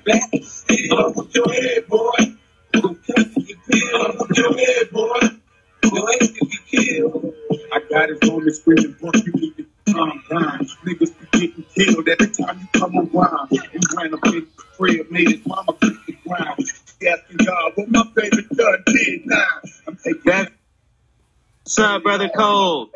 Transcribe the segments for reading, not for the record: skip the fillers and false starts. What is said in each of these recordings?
Put your head, boy. Put your head, boy. Your ass can be killed. I got it on the screen, boy. You need to calm down. Niggas be getting killed every time you come around. He ran up in the crib, made his mama kick the ground. He asking God what my favorite son did now. I'm taking that. What's up, Brother Cole?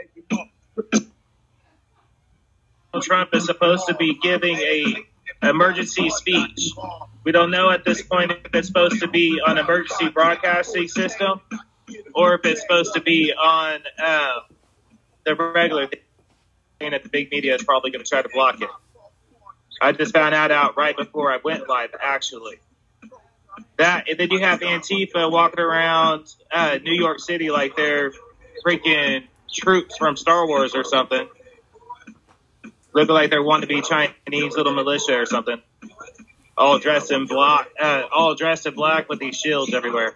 Trump is supposed to be giving a emergency speech. We don't know at this point if it's supposed to be on emergency broadcasting system or if it's supposed to be on the regular thing that the big media is probably going to try to block it. I just found that out right before I went live, actually. That, and then you have Antifa walking around New York City like they're freaking troops from Star Wars or something. Looking like they're wannabe Chinese little militia or something. All dressed in black with these shields everywhere.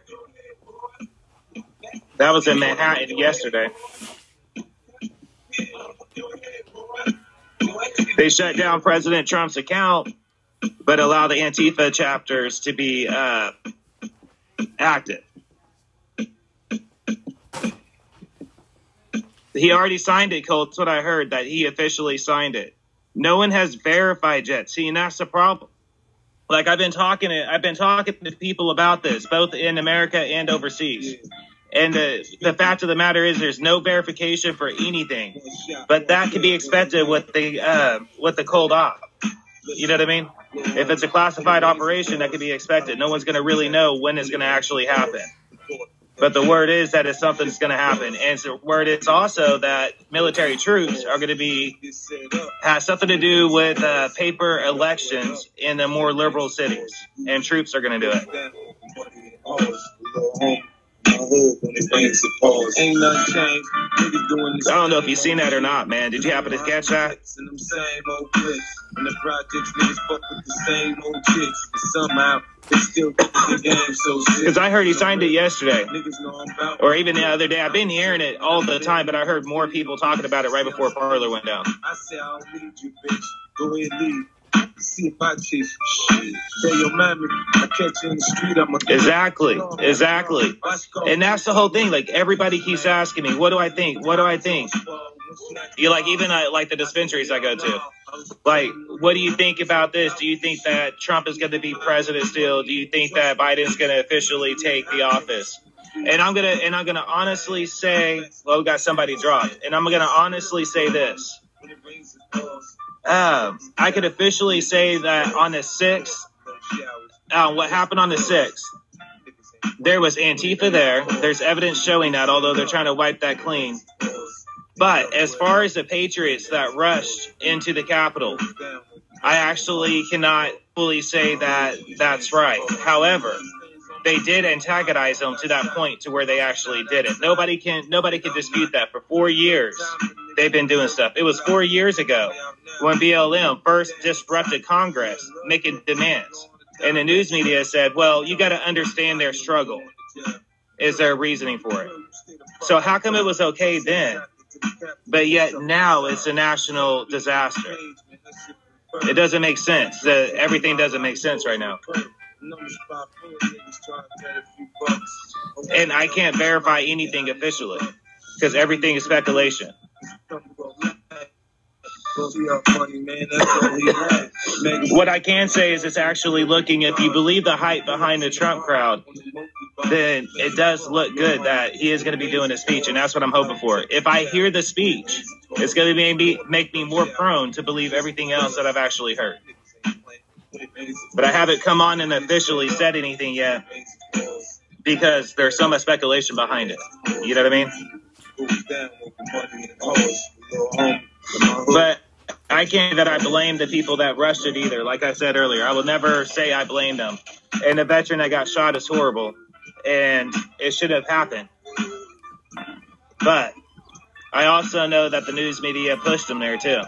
That was in Manhattan yesterday. They shut down President Trump's account, but allow the Antifa chapters to be active. He already signed it, Cole. That's what I heard, that he officially signed it. No one has verified yet. See, and that's the problem. Like, I've been talking to people about this, both in America and overseas. And the fact of the matter is there's no verification for anything. But that can be expected with the cold op. You know what I mean? If it's a classified operation, that can be expected. No one's going to really know when it's going to actually happen. But the word is that it's something that's going to happen. And the word is also that military troops are going to has something to do with paper elections in the more liberal cities. And troops are going to do it. Ain't nothing changed. Niggas doing this. I don't know if you've seen that or not, man. Did you happen to catch that? And the projects niggas fuck with the same old chicks. And somehow they still get the game so shit. Because I heard he signed it yesterday. Or even the other day. I've been hearing it all the time, but I heard more people talking about it right before Parler went down. I say I don't need you, bitch. Go ahead, leave. See if I chase shit. Tell your mommy I catch you in the street. I'm Exactly. And that's the whole thing. Like, everybody keeps asking me, what do I think? What do I think? You like, even like the dispensaries I go to. Like, what do you think about this? Do you think that Trump is going to be president still? Do you think that Biden's going to officially take the office? And I'm gonna honestly say, well, we got somebody dropped. And I'm gonna honestly say this. I could officially say that on the 6th, what happened on the 6th, there was Antifa there. There's evidence showing that, although they're trying to wipe that clean. But as far as the patriots that rushed into the Capitol, I actually cannot fully say that that's right. However, they did antagonize them to that point to where they actually did it. Nobody can dispute that. For 4 years, they've been doing stuff. It was 4 years ago when BLM first disrupted Congress, making demands. And the news media said, well, you got to understand their struggle. Is there reasoning for it? So how come it was okay then, but yet now it's a national disaster? It doesn't make sense. Everything doesn't make sense right now. And I can't verify anything officially because everything is speculation. What I can say is it's actually looking, if you believe the hype behind the Trump crowd, then it does look good that he is going to be doing a speech, and that's what I'm hoping for. If I hear the speech, it's going to make me more prone to believe everything else that I've actually heard. But I haven't come on and officially said anything yet because there's so much speculation behind it. You know what I mean? But I can't say that I blame the people that rushed it either. Like I said earlier, I will never say I blame them. And the veteran that got shot is horrible, and it should have happened. But I also know that the news media pushed them there too.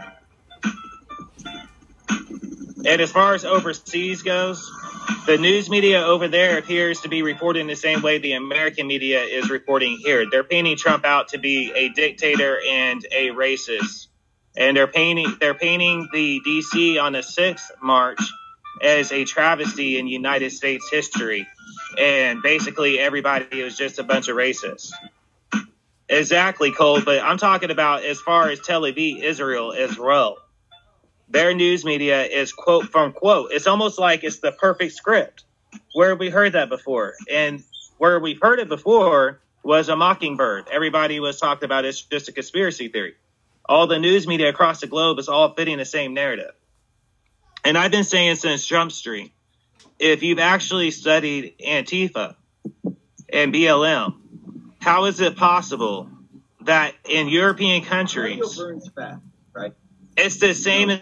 And as far as overseas goes, the news media over there appears to be reporting the same way the American media is reporting here. They're painting Trump out to be a dictator and a racist. And they're painting the DC on the 6th March as a travesty in United States history. And basically everybody was just a bunch of racists. Exactly, Cole. But I'm talking about as far as Tel Aviv, Israel. Their news media is quote from quote. It's almost like it's the perfect script. Where have we heard that before? And where we've heard it before was a Mockingbird. Everybody was talked about it's just a conspiracy theory. All the news media across the globe is all fitting the same narrative. And I've been saying since Jump Street, if you've actually studied Antifa and BLM, how is it possible that in European countries, it's the same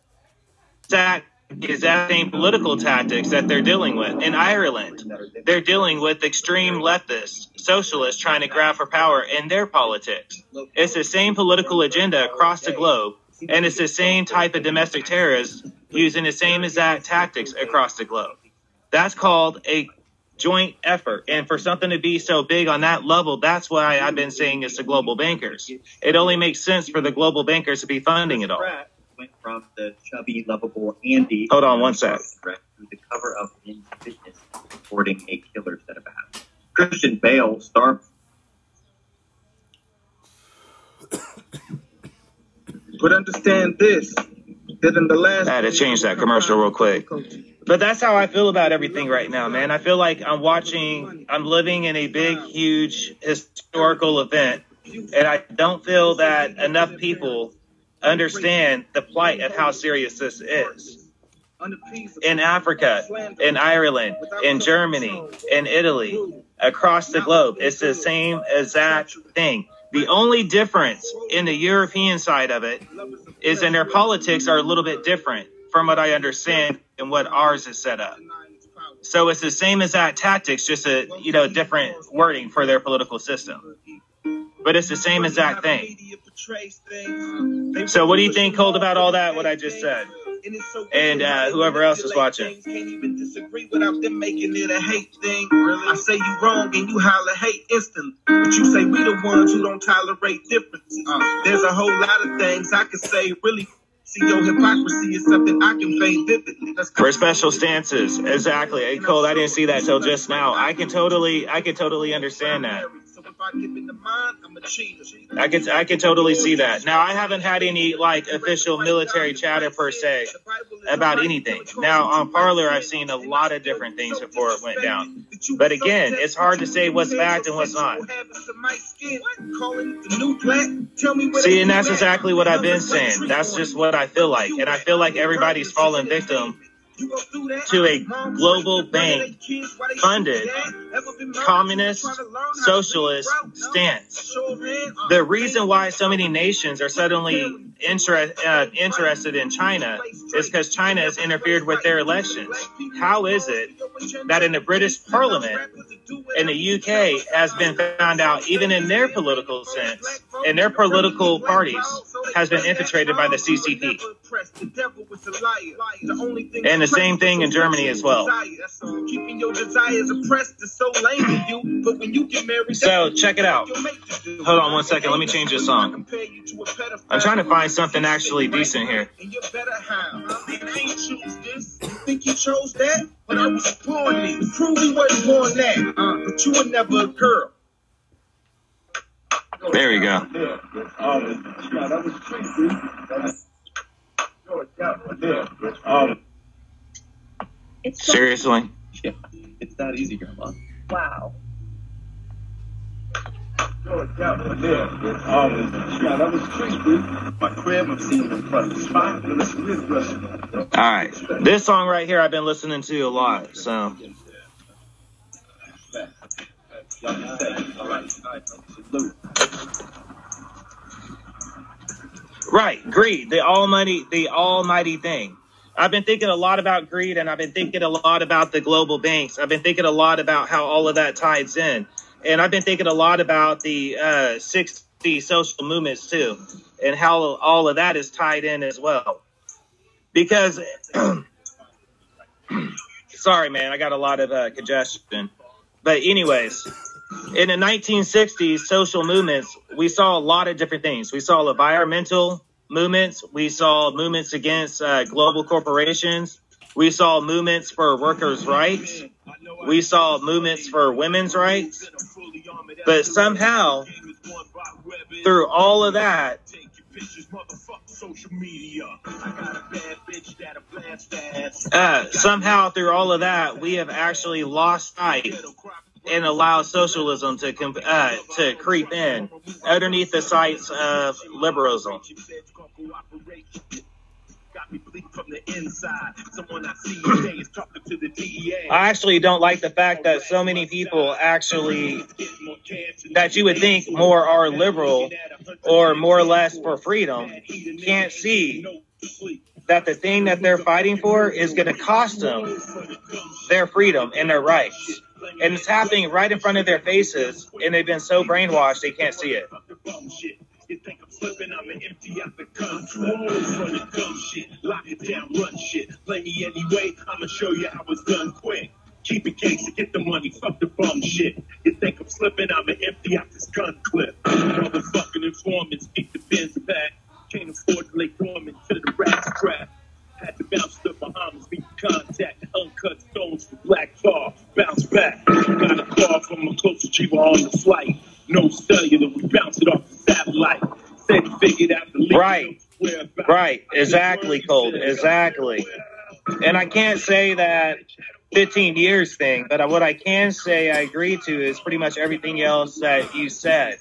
exact same political tactics that they're dealing with? In Ireland, they're dealing with extreme leftists, socialists trying to grab for power in their politics. It's the same political agenda across the globe, and it's the same type of domestic terrorists using the same exact tactics across the globe. That's called a joint effort. And for something to be so big on that level, that's why I've been saying it's the global bankers. It only makes sense for the global bankers to be funding it all. Went from the chubby, lovable Andy. Hold on one sec. Through the cover of Men's Fitness, sporting a killer set of abs. Christian Bale, star. But understand this, that in the last... I had to change that commercial real quick. But that's how I feel about everything right now, man. I feel like I'm living in a big, huge historical event, and I don't feel that enough people understand the plight of how serious this is. In Africa, in Ireland, in Germany, in Italy, across the globe, it's the same exact thing. The only difference in the European side of it is in their politics are a little bit different from what I understand and what ours is set up. So it's the same exact tactics, just a different wording for their political system. But it's the same exact thing. So what do you think, Colt, about all that, what I just said? And whoever else is watching. Can't even disagree without them making it a hate thing. Really? I say you wrong and you holler hate instantly. But you say we the ones who don't tolerate difference. There's a whole lot of things I could say really. See, your hypocrisy is something I can convey vividly. For special stances, exactly. Hey, Cole, I didn't see that till just now. I can totally understand that. I can totally see that. Now, I haven't had any official military chatter per se about anything. Now, on Parler, I've seen a lot of different things before it went down. But again, it's hard to say what's fact and what's not. See, and that's exactly what I've been saying. That's just what I feel like. And I feel like everybody's fallen victim to a global bank funded communist socialist stance. The reason why so many nations are suddenly interested in China is because China has interfered with their elections. How is it that in the British Parliament in the UK has been found out, even in their political sense, and their political parties has been infiltrated by the CCP? And the same thing in Germany as well. So check it out. Hold on one second. Let me change this song. I'm trying to find something actually decent here. Think you chose that? But I was born there. Prove he wasn't born that. But you were never a girl. There we go. Seriously? Yeah, it's not easy, Grandma. Wow. My crib, I'm seeing in front of the spot. All right. This song right here I've been listening to a lot, so. Right, greed, the almighty thing. I've been thinking a lot about greed, and I've been thinking a lot about the global banks. I've been thinking a lot about how all of that ties in. And I've been thinking a lot about the 60 social movements, too, and how all of that is tied in as well. Because, sorry, man, I got a lot of congestion. But anyways, in the 1960s, social movements, we saw a lot of different things. We saw environmental movements. We saw movements against global corporations. We saw movements for workers' rights. We saw movements for women's rights. But somehow, through all of that, we have actually lost sight and allowed socialism to creep in underneath the sights of liberalism. I actually don't like the fact that so many people that you would think more are liberal or more or less for freedom, can't see that the thing that they're fighting for is going to cost them their freedom and their rights. And it's happening right in front of their faces, and they've been so brainwashed they can't see it. You think I'm slipping, I'm an empty out the control. Running dumb shit, lock it down, run shit. Play me anyway, I'ma show you how it's done quick. Keep it case and get the money, fuck the bum shit. You think I'm slipping, I'm an empty out this gun clip. Motherfucking informants, keep the bins back. Can't afford to lay dormant to the rat's trap. Had to bounce to the Bahamas, meet contact. Uncut stones for black tar, bounce back. Got a call from a close achiever on the flight. No cellular, we bounce it off the satellite. Said he figured out the lead. Right, exactly, Colt, exactly. And I can't say that 15 years thing, but what I can say I agree to is pretty much everything else that you said.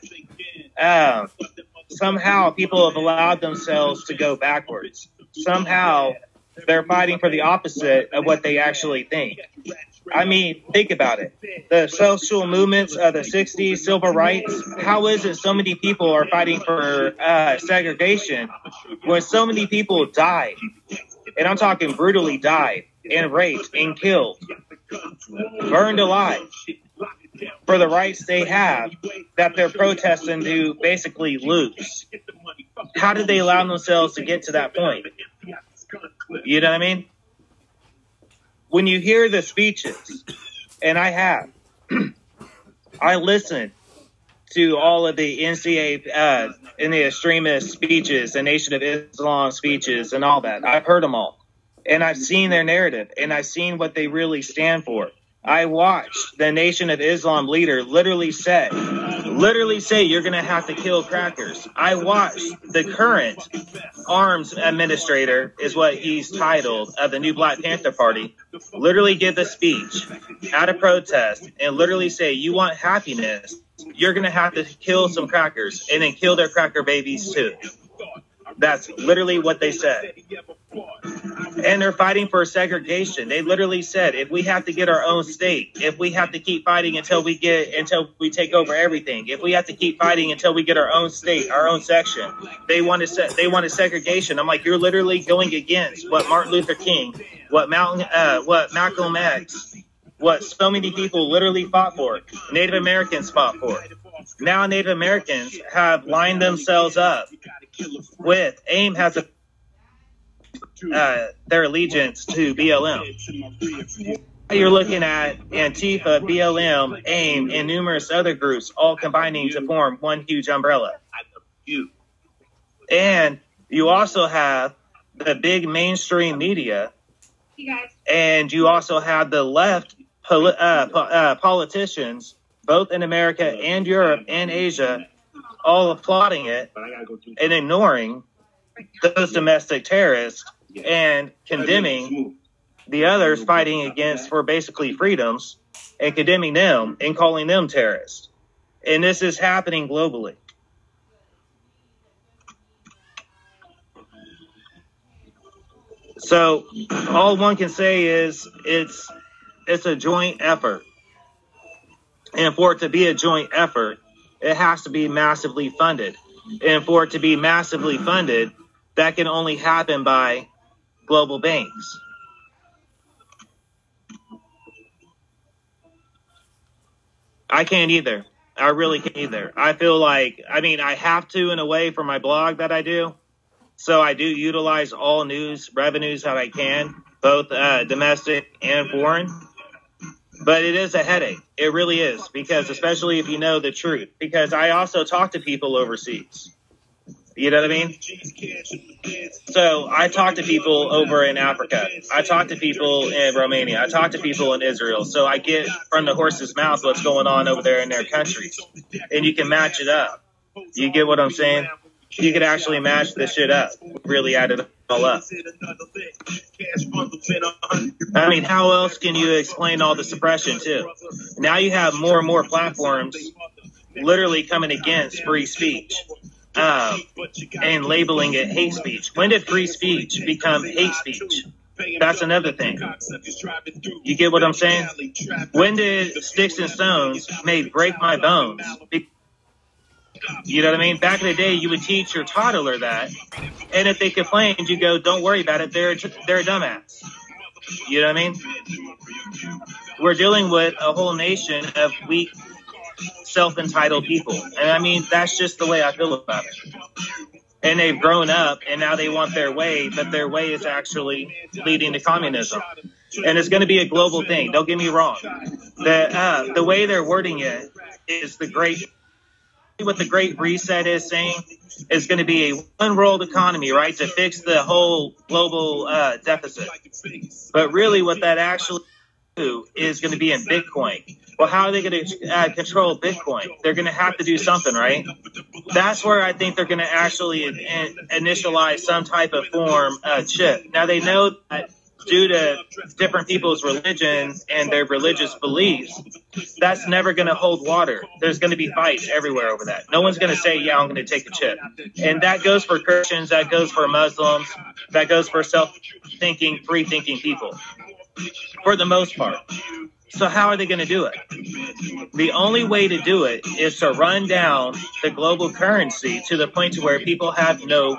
Somehow people have allowed themselves to go backwards. Somehow they're fighting for the opposite of what they actually think. I mean, think about it. The social movements of the 60s, civil rights, how is it so many people are fighting for segregation when so many people died? And I'm talking brutally died and raped and killed, burned alive for the rights they have that they're protesting to basically lose. How did they allow themselves to get to that point? You know what I mean? When you hear the speeches, and I have, I listened to all of the NCA and the extremist speeches, the Nation of Islam speeches, and all that. I've heard them all. And I've seen their narrative, and I've seen what they really stand for. I watched the Nation of Islam leader literally say, you're going to have to kill crackers. I watched the current arms administrator, is what he's titled, of the new Black Panther Party, literally give a speech at a protest and literally say, you want happiness, you're going to have to kill some crackers and then kill their cracker babies too. That's literally what they said. And they're fighting for segregation. They literally said, if we have to get our own state, if we have to keep fighting until we take over everything, if we have to keep fighting until we get our own state, our own section, they wanted segregation. I'm like, you're literally going against what Martin Luther King, what Malcolm X, what so many people literally fought for, Native Americans fought for. Now Native Americans have lined themselves up with AIM has their allegiance to BLM. You're looking at Antifa, BLM, AIM, and numerous other groups all combining to form one huge umbrella. And you also have the big mainstream media, and you also have the left politicians, both in America and Europe and Asia, all applauding it and ignoring those domestic terrorists and condemning the others fighting against for basically freedoms and condemning them and calling them terrorists. And this is happening globally. So all one can say is it's a joint effort. And for it to be a joint effort, it has to be massively funded. And for it to be massively funded, that can only happen by global banks. I can't either. I really can't either. I feel like, I have to in a way for my blog that I do. So I do utilize all news revenues that I can, both domestic and foreign. But it is a headache. It really is, because especially if you know the truth. Because I also talk to people overseas. You know what I mean? So I talk to people over in Africa. I talk to people in Romania. I talk to people in Israel. So I get from the horse's mouth what's going on over there in their countries. And you can match it up. You get what I'm saying? You could actually match the shit up. Really add it all up. I mean, how else can you explain all the suppression, too? Now you have more and more platforms literally coming against free speech. And labeling it hate speech. When did free speech become hate speech? That's another thing. You get what I'm saying? When did sticks and stones may break my bones? You know what I mean? Back in the day, you would teach your toddler that, and if they complained, you go, "Don't worry about it. They're a dumbass." You know what I mean? We're dealing with a whole nation of weak, self-entitled people. And I mean, that's just the way I feel about it. And they've grown up and now they want their way, but their way is actually leading to communism. And it's going to be a global thing. Don't get me wrong. The way they're wording it is what the Great Reset is saying is going to be a one world economy, right? To fix the whole global deficit. But really what that actually is going to be in Bitcoin. Well, how are they going to control Bitcoin? They're going to have to do something, right? That's where I think they're going to actually initialize some type of form of chip. Now, they know that due to different people's religions and their religious beliefs, that's never going to hold water. There's going to be fights everywhere over that. No one's going to say, yeah, I'm going to take a chip. And that goes for Christians, that goes for Muslims, that goes for self-thinking, free-thinking people, for the most part. So how are they going to do it? The only way to do it is to run down the global currency to the point to where people have no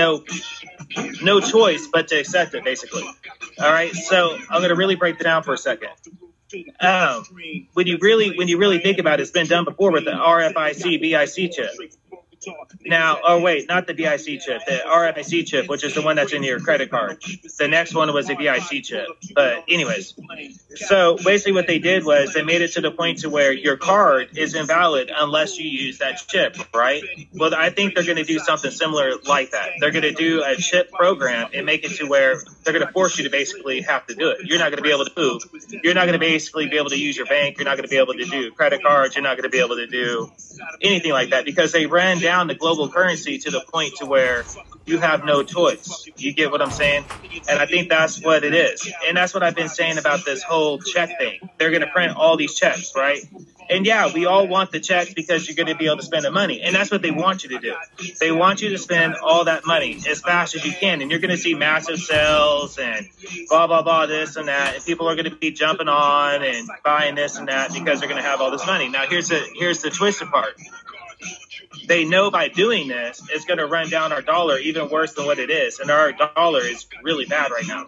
choice but to accept it, basically. All right, so I'm going to really break that down for a second. When you really think about it, it's been done before with the RFID BIC chip. Now, oh wait, not the BIC chip, the RFID chip, which is the one that's in your credit card. The next one was the BIC chip. But anyways, so basically what they did was they made it to the point to where your card is invalid unless you use that chip, right? Well, I think they're going to do something similar like that. They're going to do a chip program and make it to where they're going to force you to basically have to do it. You're not going to be able to move. You're not going to basically be able to use your bank. You're not going to be able to do credit cards. You're not going to be able to do anything like that because they ran down the global currency to the point to where you have no choice. You get what I'm saying? And I think that's what it is. And that's what I've been saying about this whole check thing. They're going to print all these checks, right? And yeah, we all want the checks because you're going to be able to spend the money. And that's what they want you to do. They want you to spend all that money as fast as you can. And you're going to see massive sales and blah, blah, blah, this and that. And people are going to be jumping on and buying this and that because they're going to have all this money. Now, here's the twisted part. They know by doing this, it's going to run down our dollar even worse than what it is. And our dollar is really bad right now.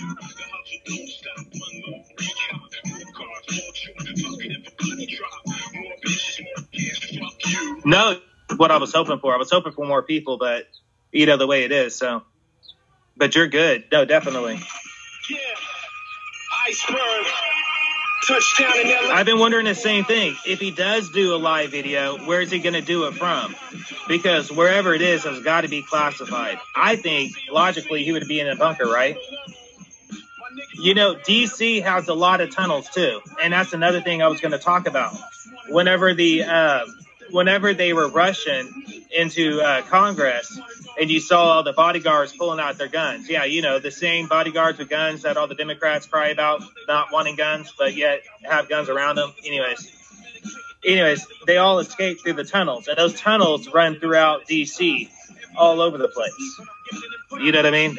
No, what I was hoping for. I was hoping for more people, but you know the way it is. So, but you're good. No, definitely. Yeah. Iceberg. Touchdown in LA. I've been wondering the same thing. If he does do a live video, where is he going to do it from? Because wherever it is has got to be classified. I think, logically, he would be in a bunker, right? You know, D.C. has a lot of tunnels, too. And that's another thing I was going to talk about. Whenever they were rushing into Congress and you saw all the bodyguards pulling out their guns. Yeah, you know, the same bodyguards with guns that all the Democrats cry about not wanting guns, but yet have guns around them. Anyways, they all escaped through the tunnels. And those tunnels run throughout D.C. all over the place. You know what I mean?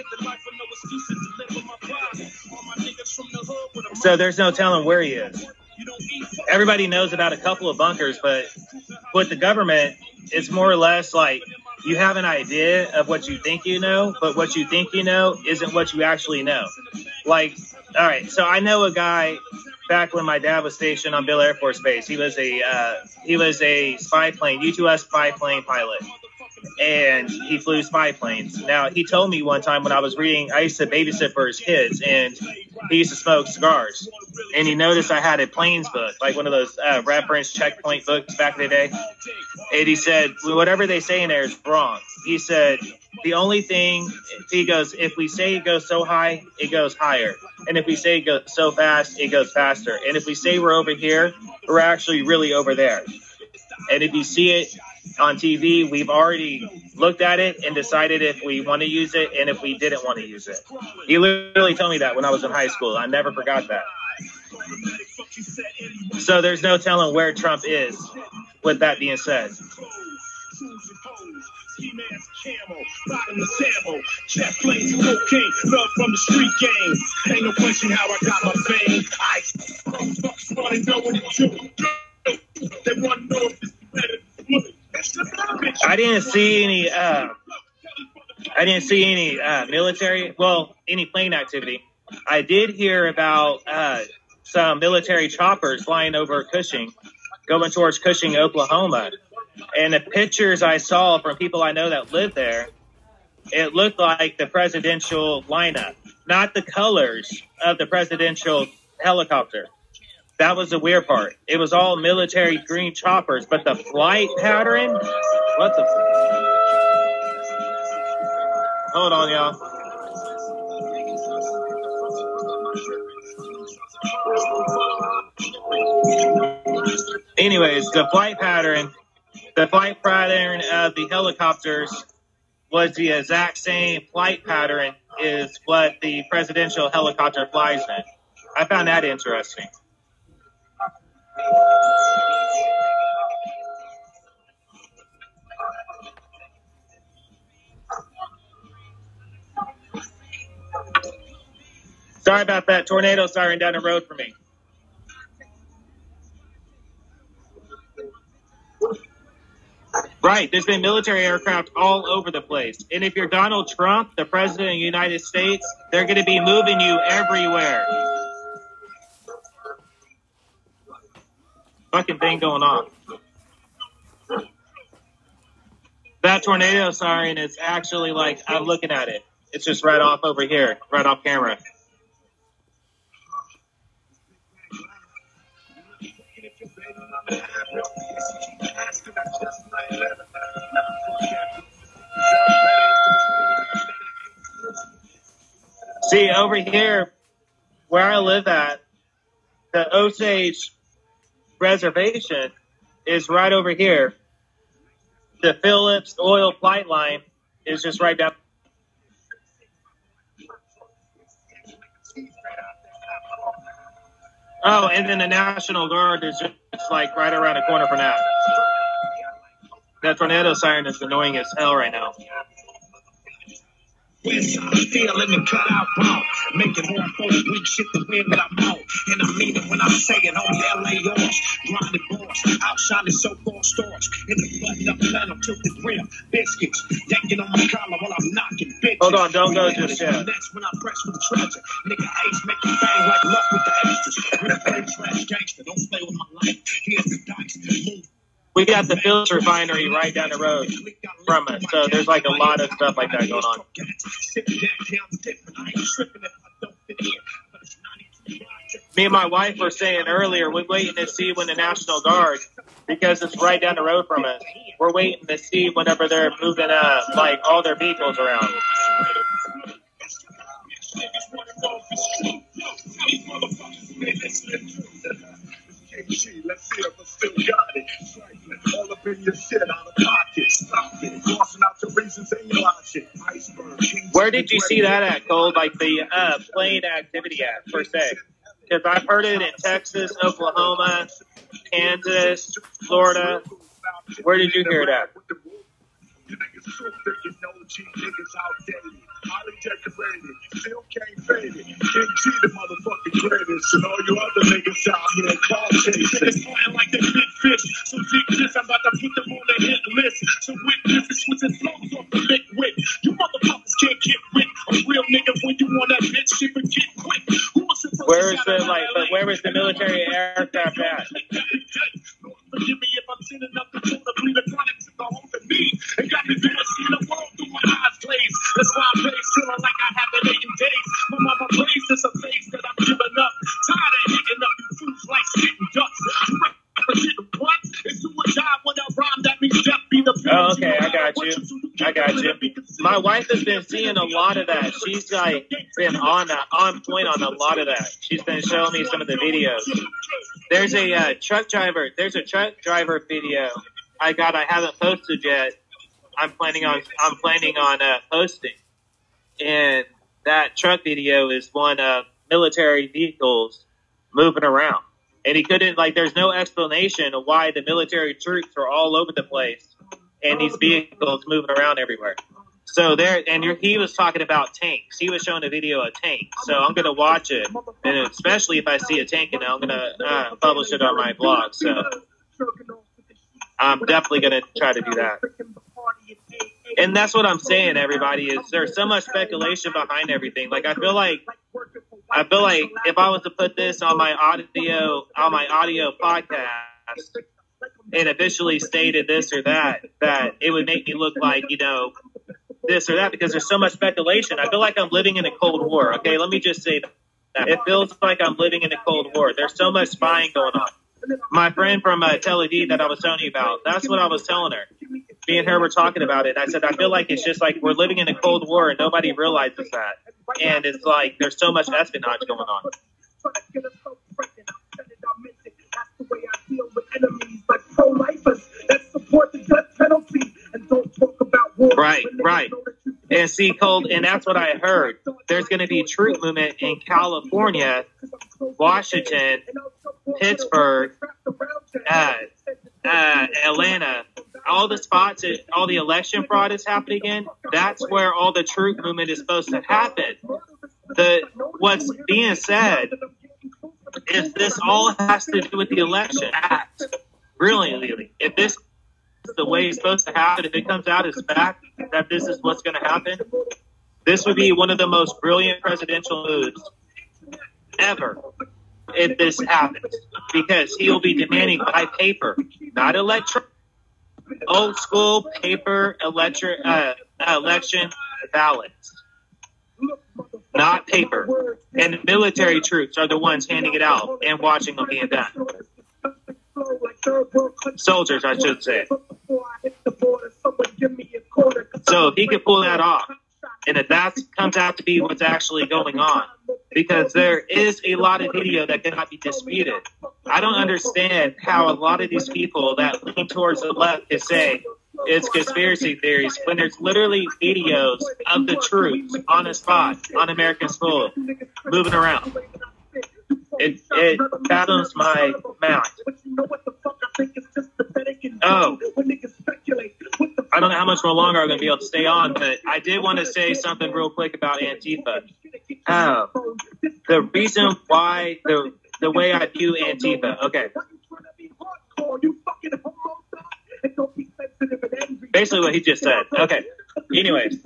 So there's no telling where he is. Everybody knows about a couple of bunkers, but with the government, it's more or less like you have an idea of what you think you know, but what you think you know isn't what you actually know. Like, all right, so I know a guy back when my dad was stationed on Bill Air Force Base. He was a spy plane, U-2S spy plane pilot. and he flew spy planes. Now, he told me one time when I was reading, I used to babysit for his kids, and he used to smoke cigars. And he noticed I had a planes book, like one of those reference checkpoint books back in the day. And he said, whatever they say in there is wrong. He said, the only thing, he goes, if we say it goes so high, it goes higher. And if we say it goes so fast, it goes faster. And if we say we're over here, we're actually really over there. And if you see it on TV, we've already looked at it and decided if we want to use it and if we didn't want to use it. He literally told me that when I was in high school. I never forgot that. So there's no telling where Trump is, with that being said. I didn't see any military, well, any plane activity. I did hear about some military choppers flying over Cushing, going towards Cushing, Oklahoma. And the pictures I saw from people I know that live there, it looked like the presidential lineup, not the colors of the presidential helicopter. That was the weird part. It was all military green choppers, but the flight pattern, what the? Hold on, y'all. Anyways, the flight pattern of the helicopters was the exact same flight pattern as what the presidential helicopter flies in. I found that interesting. Sorry about that. Tornado siren down the road for me. Right. There's been military aircraft all over the place. And if you're Donald Trump, the president of the United States, they're going to be moving you everywhere. Fucking thing going on. That tornado siren is actually like, I'm looking at it. It's just right off over here, right off camera. See, over here, where I live at, the Osage Reservation is right over here. The Phillips Oil Flight Line is just right down. Oh, and then the National Guard is just like right around the corner from that. That tornado siren is annoying as hell right now. Still in the cutout ball, making hard folks weak shit the wind that I'm out. And I mean it when I say it, on LA Orange, grinding bars, outshining so-called stars. In the button up line, took the grill, biscuits, yanking on my collar while I'm knocking bitches. Hold on, don't go just yet. That's when I press with the treasure. Nigga Ace make you bang like luck with the extras. Real fake trash gangster, don't play with my life. Here's the dice, move. We got the Phillips refinery right down the road from us, so there's like a lot of stuff like that going on. Me and my wife were saying earlier, we're waiting to see when the National Guard, because it's right down the road from us, we're waiting to see whenever they're moving like all their vehicles around. Let's see if I still got it. All up in your shit out of pocket. Stop it. Crossing out the reasons ain't logic. Iceberg. Where did you see that at, Cole? Like the plane activity at, per se? Because I've heard it in Texas, Oklahoma, Kansas, Florida. Where did you hear that? Niggas outdated, highly decorated, still can't fade it. King G the motherfucking greatest, and all you other niggas out here call chasing. Niggas flying like they big fish, so big this, I'm about to put them on the hit list. So witnesses switching flows off the liquid. You motherfuckers can't get rid. A real nigga when you want that bitch, she would get quick. Where is the where was the military aircraft at? Forgive me if I'm sinning up the phone to bleed a chronic to the home to me. And got me I got you. My wife has been seeing a lot of that. She's like been on point on a lot of that. She's been showing me some of the videos. There's a truck driver. There's a truck driver video I haven't posted yet. I'm planning on posting. And that truck video is one of military vehicles moving around. And he couldn't, like, there's no explanation of why the military troops are all over the place and these vehicles moving around everywhere. So he was talking about tanks. He was showing a video of tanks. So I'm going to watch it. And especially if I see a tank in it, I'm going to publish it on my blog. So I'm definitely going to try to do that. And that's what I'm saying, everybody, is there's so much speculation behind everything. Like, I feel like if I was to put this on my audio podcast and officially stated this or that it would make me look like, this or that, because there's so much speculation. I feel like I'm living in a Cold War. Okay, let me just say that. It feels like I'm living in a Cold War. There's so much spying going on. My friend from Tel Aviv that I was telling you about, that's what I was telling her. Me and her were talking about it. I said, I feel like it's just like we're living in a Cold War and nobody realizes that. And it's like there's so much espionage going on. Right. And see, Cold, and that's what I heard. There's going to be troop movement in California, Washington, Pittsburgh, Atlanta, all the spots, all the election fraud is happening in. That's where all the troop movement is supposed to happen. What's being said is this all has to do with the Election Act. Really, if this is the way it's supposed to happen, if it comes out as fact that this is what's going to happen, this would be one of the most brilliant presidential moves ever if this happens, because he will be demanding by paper, not electronic, old school paper election ballots, not paper. And the military troops are the ones handing it out and watching them being done. Soldiers, I should say. So if he could pull that off, and if that comes out to be what's actually going on, because there is a lot of video that cannot be disputed. I don't understand how a lot of these people that lean towards the left can say it's conspiracy theories when there's literally videos of the troops on a spot on American soil moving around. It fathoms my mouth. Oh, I don't know how much more longer I'm going to be able to stay on, but I did want to say something real quick about Antifa. The reason why, the way I view Antifa, okay. Basically what he just said. Okay. Anyways.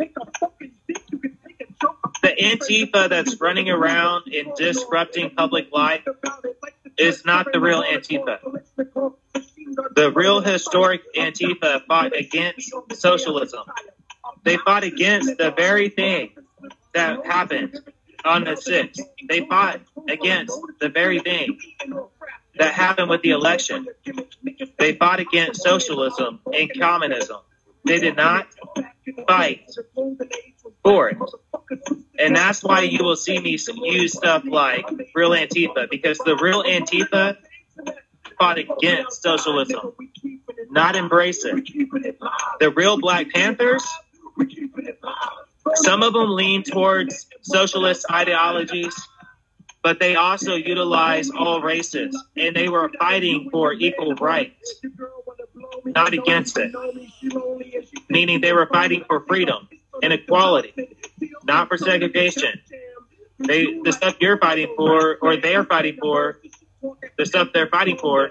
The Antifa that's running around and disrupting public life is not the real Antifa. The real historic Antifa fought against socialism. They fought against the very thing that happened on the 6th. They fought against the very thing that happened with the election. They fought against socialism and communism. They did not fight for it. And that's why you will see me use stuff like real Antifa, because the real Antifa fought against socialism, not embrace it. The real Black Panthers, some of them lean towards socialist ideologies, but they also utilize all races, and they were fighting for equal rights, not against it. Meaning they were fighting for freedom and equality, not for segregation. The stuff you're fighting for, or they're fighting for, the stuff they're fighting for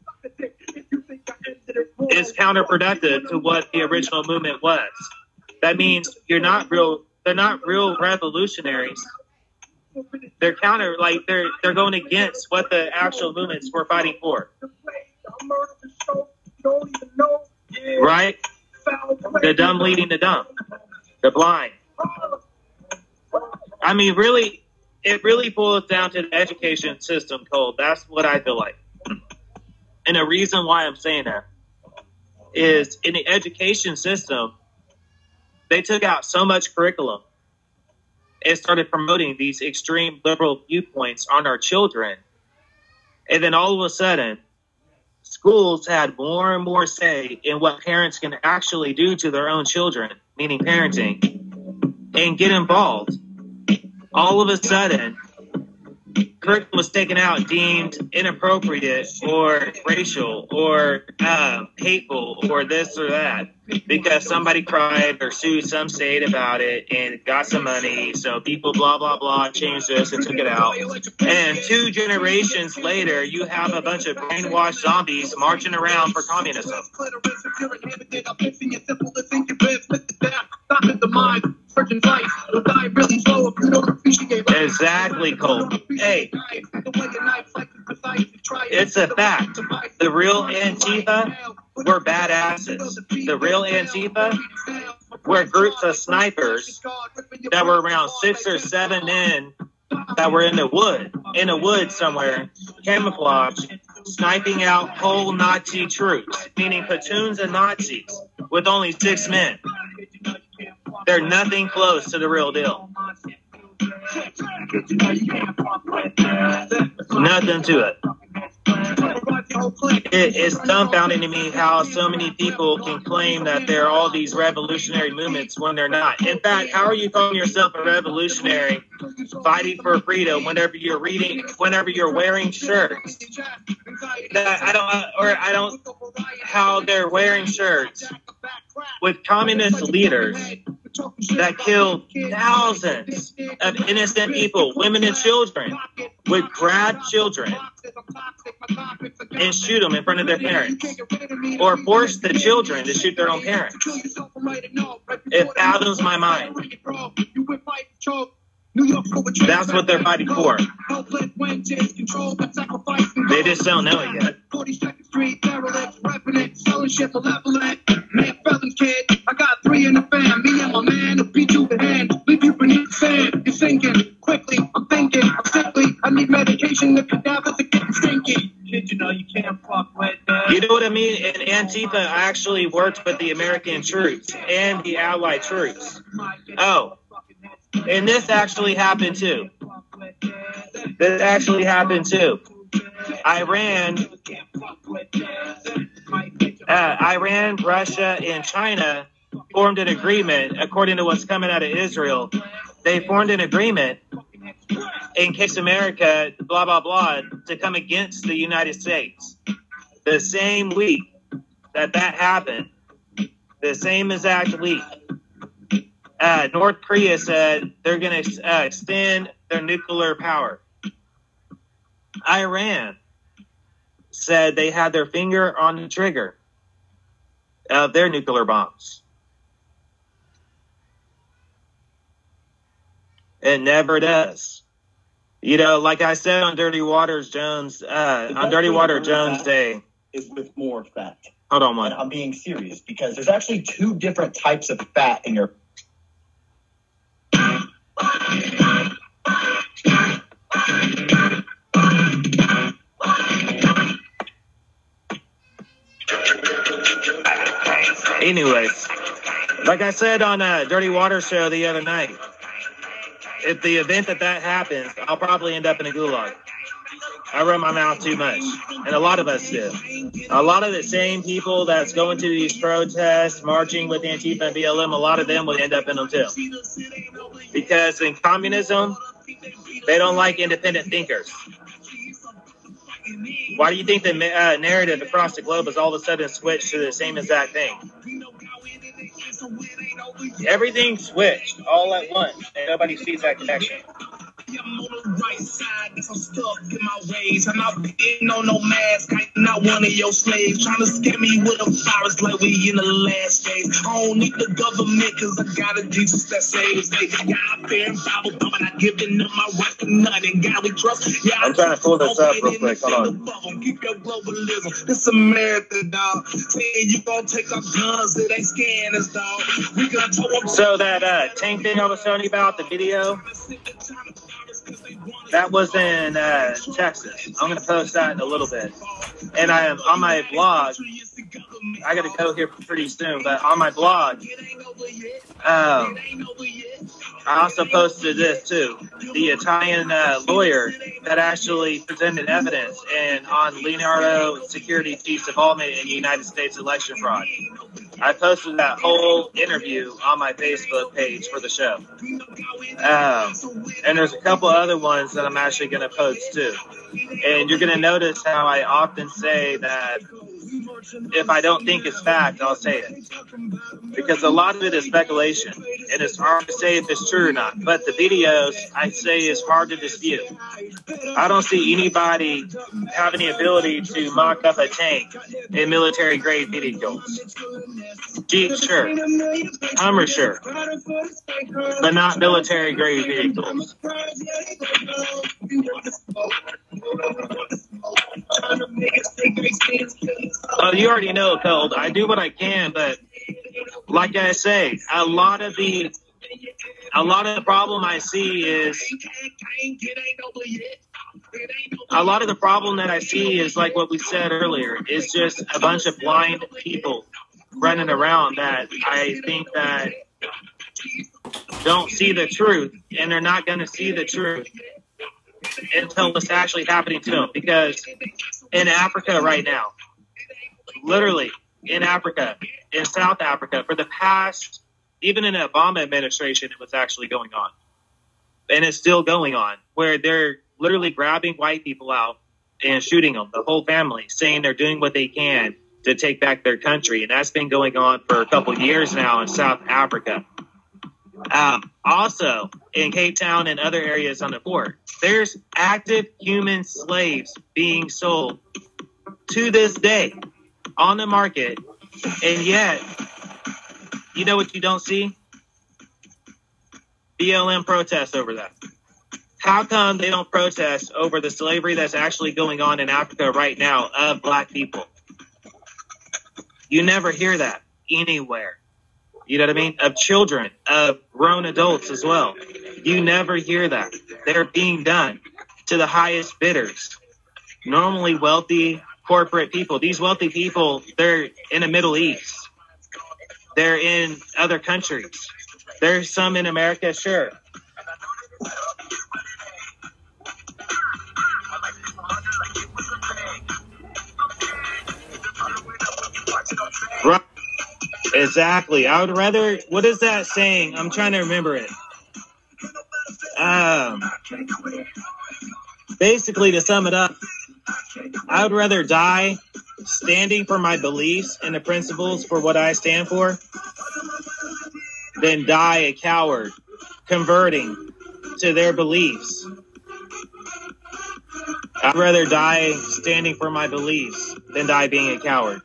is counterproductive to what the original movement was. That means they're not real revolutionaries. They're they're going against what the actual movements were fighting for. Right? The dumb leading the dumb. The blind. I mean, really, it really boils down to the education system, Cole. That's what I feel like. And the reason why I'm saying that is in the education system, They took out so much curriculum and started promoting these extreme liberal viewpoints on our children. And then all of a sudden, schools had more and more say in what parents can actually do to their own children, meaning parenting, and get involved. All of a sudden, curriculum was taken out, deemed inappropriate or racial or hateful or this or that, because somebody cried or sued some state about it and got some money. So people blah, blah, blah, changed this and took it out. And 2 generations later, you have a bunch of brainwashed zombies marching around for communism. Exactly, Cole. Hey, it's a fact. The real Antifa were badasses. The real Antifa were groups of snipers that were around 6 or 7 men that were in the wood somewhere, camouflaged, sniping out whole Nazi troops, meaning platoons of Nazis with only 6 men. They're nothing close to the real deal. Nothing to it. It's dumbfounding to me how so many people can claim that there are all these revolutionary movements when they're not. In fact, how are you calling yourself a revolutionary fighting for freedom whenever you're wearing shirts how they're wearing shirts with communist leaders that killed thousands of innocent people, women and children, would grab children and shoot them in front of their parents, or force the children to shoot their own parents. It fathoms my mind. That's what they're fighting for. They just don't know it yet. I got 3 in the fam. Me and my man will beat you in hand. Leave you beneath the sand. You're sinking quickly. I'm thinking. I'm sickly. I need medication. The cadavers are getting stinky. You know you can't fuck with that. You know what I mean? In Antifa, I actually worked with the American troops and the Allied troops. Oh. And this actually happened too. Iran, Russia, and China formed an agreement, according to what's coming out of Israel. They formed an agreement in case America, blah, blah, blah, to come against the United States. The same week that happened, the same exact week, North Korea said they're going to extend their nuclear power. Iran said they had their finger on the trigger of their nuclear bombs. It never does. You know, like I said on Dirty Water Jones Day. Is with more fat. Hold on one. And I'm being serious because there's actually 2 different types of fat in your. Anyways, like I said on a Dirty Water show the other night, if the event that happens, I'll probably end up in a gulag. I run my mouth too much, and a lot of us do. A lot of the same people that's going to these protests, marching with Antifa and BLM, a lot of them would end up in them too. Because in communism, they don't like independent thinkers. Why do you think the narrative across the globe has all of a sudden switched to the same exact thing? Everything switched all at once, and nobody sees that connection. I'm on the right side, cause I'm stuck in my ways. I'm not getting on no mask, I'm not one of your slaves. Trying to scare me with a virus like we in the last days. I don't need the government, cause I got a Jesus that saves. They got fair and Bible, but I'm not giving them my rights to nothing. God we trust. Yeah, I'm trying to pull this up real quick, hold on. Keep your globalism, this America, dog. Saying you gonna take our guns, it ain't scaring us, dog. We gonna talk. So that tank thing I was telling you about, the video, That was in Texas. I'm going to post that in a little bit. And I am on my blog. I got to go here pretty soon, but on my blog, I also posted this too. The Italian lawyer that actually presented evidence and on Leonardo Security Chief's involvement in United States election fraud. I posted that whole interview on my Facebook page for the show. And there's a couple other ones that I'm actually going to post too. And you're going to notice how I often say that if I don't think it's fact, I'll say it. Because a lot of it is speculation, and it's hard to say if it's true or not. But the videos, I say, is hard to dispute. I don't see anybody having the ability to mock up a tank in military-grade vehicles. Jeep, sure. Hummer, sure. But not military-grade vehicles. Oh, you already know, Cold. I do what I can, but like I say, a lot of the problem I see is like what we said earlier, is just a bunch of blind people running around that I think that don't see the truth, and they're not going to see the truth until it's actually happening to them. Because in Africa right now, literally in Africa, in South Africa, for the past, even in the Obama administration, it was actually going on. And it's still going on, where they're literally grabbing white people out and shooting them, the whole family, saying they're doing what they can to take back their country. And that's been going on for a couple of years now in South Africa. Also, in Cape Town and other areas on the port, there's active human slaves being sold to this day on the market. And yet, you know what you don't see? BLM protests over that. How come they don't protest over the slavery that's actually going on in Africa right now of black people? You never hear that anywhere. You know what I mean? Of children, of grown adults as well. You never hear that. They're being done to the highest bidders. Normally wealthy corporate people. These wealthy people, they're in the Middle East. They're in other countries. There's some in America, sure. Right. Exactly. I would rather, what is that saying? I'm trying to remember it. Basically, to sum it up, I would rather die standing for my beliefs and the principles for what I stand for than die a coward converting to their beliefs. I'd rather die standing for my beliefs than die being a coward.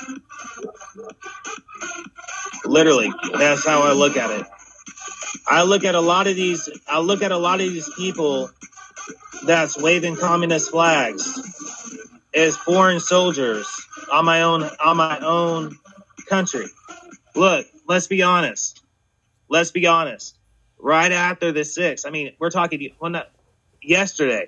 Literally, that's how I look at it. I look at a lot of these people that's waving communist flags as foreign soldiers on my own country. Look, let's be honest. Right after the 6th, I mean, we're talking yesterday,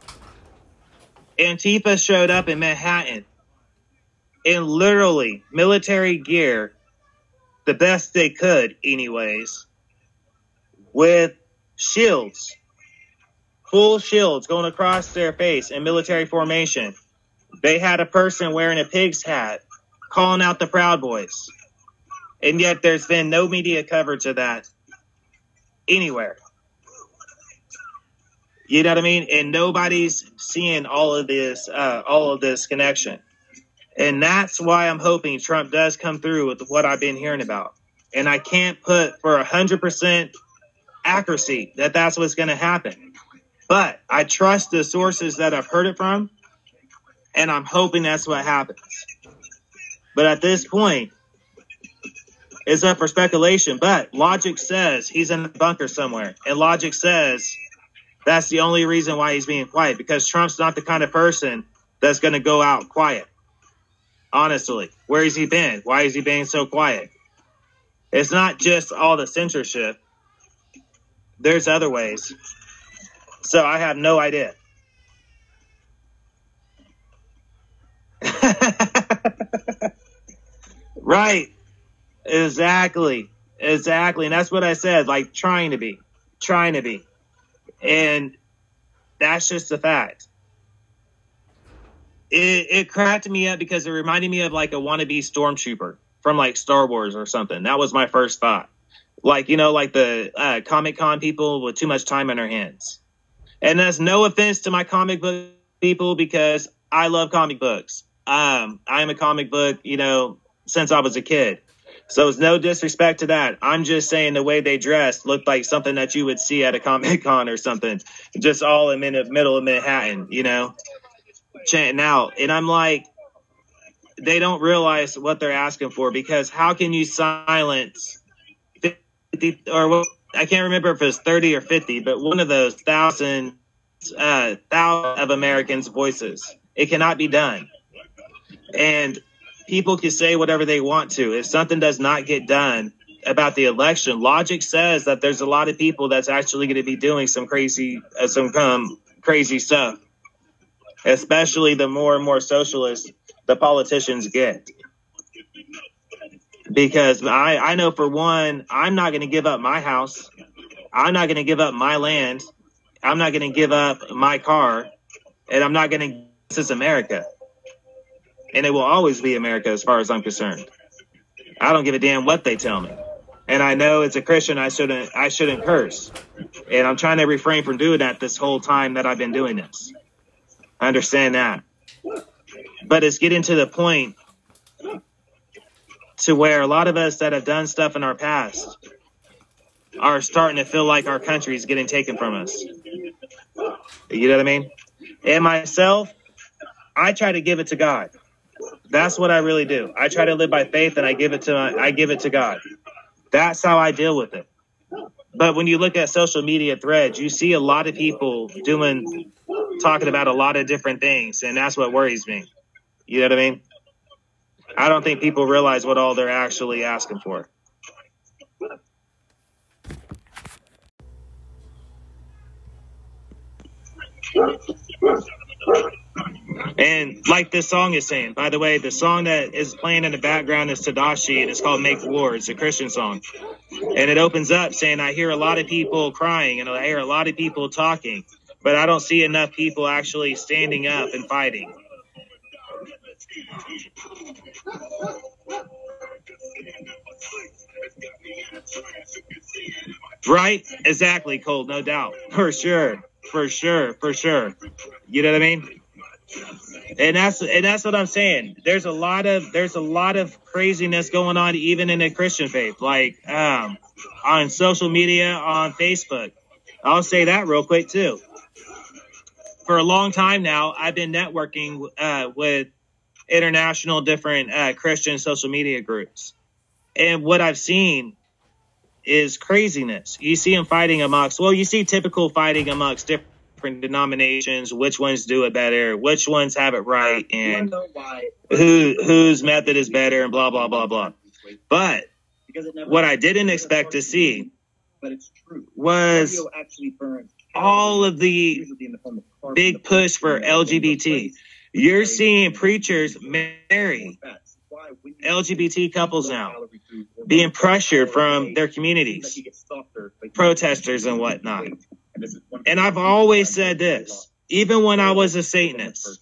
Antifa showed up in Manhattan in literally military gear, the best they could anyways, with shields, full shields going across their face in military formation. They had a person wearing a pig's hat calling out the Proud Boys. And yet there's been no media coverage of that anywhere. You know what I mean? And nobody's seeing all of this connection. And that's why I'm hoping Trump does come through with what I've been hearing about. And I can't put for 100% accuracy that that's what's going to happen. But I trust the sources that I've heard it from, and I'm hoping that's what happens. But at this point, it's up for speculation. But logic says he's in a bunker somewhere. And logic says that's the only reason why he's being quiet, because Trump's not the kind of person that's going to go out quiet. Honestly, where has he been? Why is he being so quiet? It's not just all the censorship. There's other ways. So I have no idea. Right. Exactly. And that's what I said, like trying to be. And that's just a fact. It cracked me up because it reminded me of like a wannabe stormtrooper from like Star Wars or something. That was my first thought. Like, like the Comic-Con people with too much time on their hands. And that's no offense to my comic book people because I love comic books. I am a comic book, since I was a kid. So it's no disrespect to that. I'm just saying the way they dressed looked like something that you would see at a Comic-Con or something. Just all in the middle of Manhattan, chanting out. And I'm like, they don't realize what they're asking for, because how can you silence 50 or I can't remember if it's 30 or 50, but one of those thousand of Americans' voices. It cannot be done. And people can say whatever they want to. If something does not get done about the election, logic says that there's a lot of people that's actually going to be doing some crazy stuff, especially the more and more socialist the politicians get. Because I know for one, I'm not going to give up my house. I'm not going to give up my land. I'm not going to give up my car. And I'm not going to. This is America. And it will always be America as far as I'm concerned. I don't give a damn what they tell me. And I know as a Christian, I shouldn't curse. And I'm trying to refrain from doing that this whole time that I've been doing this. I understand that. But it's getting to the point to where a lot of us that have done stuff in our past are starting to feel like our country is getting taken from us. You know what I mean? And myself, I try to give it to God. That's what I really do. I try to live by faith, and I give it to God. That's how I deal with it. But when you look at social media threads, you see a lot of people talking about a lot of different things, and that's what worries me. You know what I mean? I don't think people realize what all they're actually asking for. And like this song is saying, by the way, the song that is playing in the background is Tadashi, and it's called Make War. It's a Christian song. And it opens up saying, I hear a lot of people crying and I hear a lot of people talking, but I don't see enough people actually standing up and fighting. Right? Exactly, Cole, no doubt. For sure. You know what I mean? And that's what I'm saying. There's a lot of craziness going on even in the Christian faith, like on social media, on Facebook. I'll say that real quick too. For a long time now, I've been networking with international different Christian social media groups. And what I've seen is craziness. You see them fighting you see typical fighting amongst different denominations, which ones do it better, which ones have it right, and whose method is better, and blah, blah, blah, blah. But what I didn't expect to see was all of the big push for LGBT. You're seeing preachers marry LGBT couples now, being pressured from their communities, protesters and whatnot. And I've always said this, even when I was a Satanist,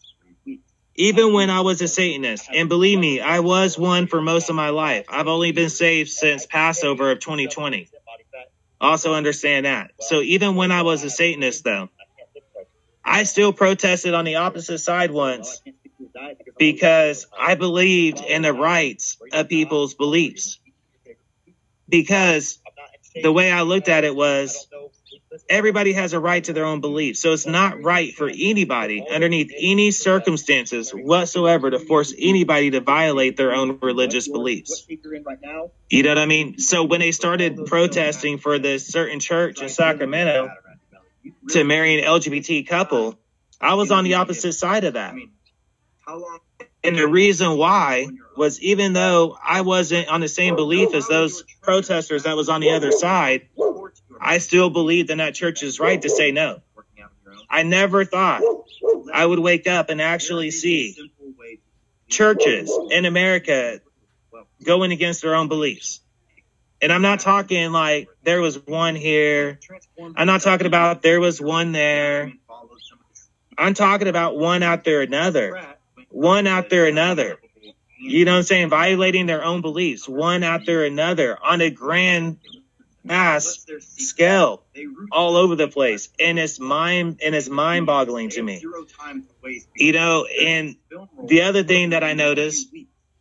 and believe me, I was one for most of my life. I've only been saved since Passover of 2020. Also understand that. So even when I was a Satanist, though, I still protested on the opposite side once because I believed in the rights of people's beliefs. Because the way I looked at it was everybody has a right to their own beliefs. So it's not right for anybody underneath any circumstances whatsoever to force anybody to violate their own religious beliefs. You know what I mean? So when they started protesting for this certain church in Sacramento to marry an LGBT couple, I was on the opposite side of that. And the reason why was, even though I wasn't on the same belief as those protesters that was on the other side, I still believed in that church's right to say no. I never thought I would wake up and actually see churches in America going against their own beliefs. And I'm not talking like there was one here. I'm not talking about there was one there. I'm talking about one after another. One after another. You know what I'm saying? Violating their own beliefs, one after another, on a grand mass scale, all over the place. And it's mind-boggling to me. You know, and the other thing that I noticed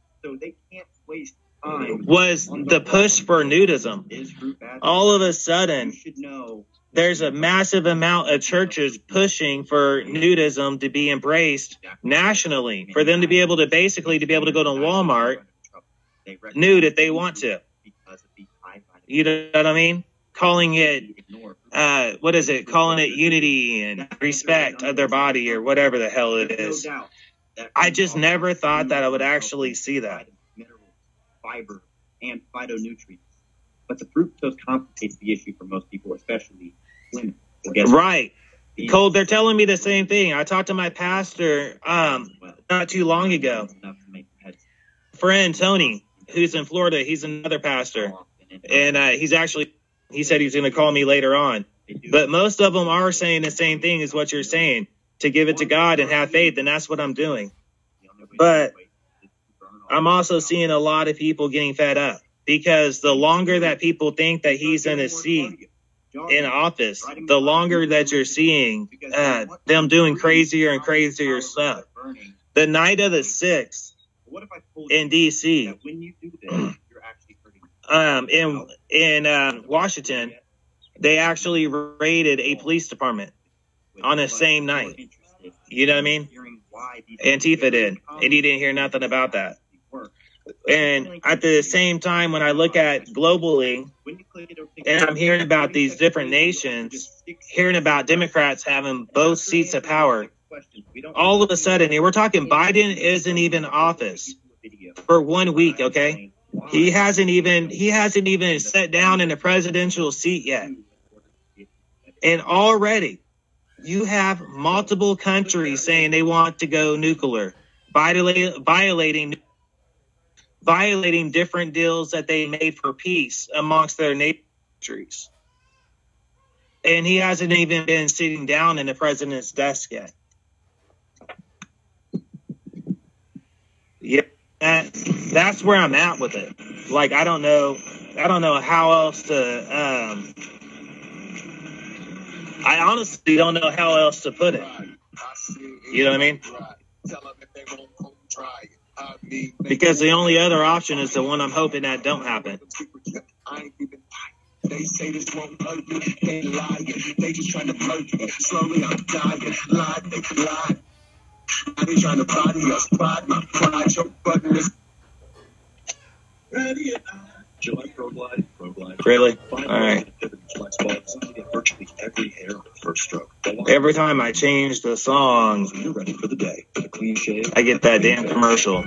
was the push for nudism. All of a sudden, there's a massive amount of churches pushing for nudism to be embraced nationally, for them to be able to basically go to Walmart nude if they want to. You know what I mean? Calling it, what is it? Calling it unity and respect of their body or whatever the hell it is. I just never thought that I would actually see that. Fiber and phytonutrients. But the fructose complicates the issue for most people, especially women. Right. Cole, they're telling me the same thing. I talked to my pastor not too long ago. Friend Tony, who's in Florida, he's another pastor. And he said he's going to call me later on. But most of them are saying the same thing as what you're saying, to give it to God and have faith, and that's what I'm doing. But I'm also seeing a lot of people getting fed up, because the longer that people think that he's in a seat in office, the longer that you're seeing them doing crazier and crazier stuff. The night of the 6th in D.C., in Washington, they actually raided a police department on the same night. You know what I mean? Antifa did, and you didn't hear nothing about that. And at the same time, when I look at globally, and I'm hearing about these different nations, hearing about Democrats having both seats of power, all of a sudden, and we're talking Biden isn't even in office for 1 week, okay? He hasn't even sat down in a presidential seat yet. And already, you have multiple countries saying they want to go nuclear, violating different deals that they made for peace amongst their countries. And he hasn't even been sitting down in the president's desk yet. Yeah, that's where I'm at with it. Like, I don't know how else to, I honestly don't know how else to put it. You know what I mean? Because the only other option is the one I'm hoping that don't happen. They say this won't hurt me. They lying. They just trying to murder me. Slowly I'm dying. Lie, they lie. Now they trying to body us. Pride, my pride. Your button is ready or not. Do you like ProGlide? ProGlide. Really? All right. Virtually every hair on the first stroke. Every time I change the song, You're ready for the day. For the clean shave. I get that damn commercial.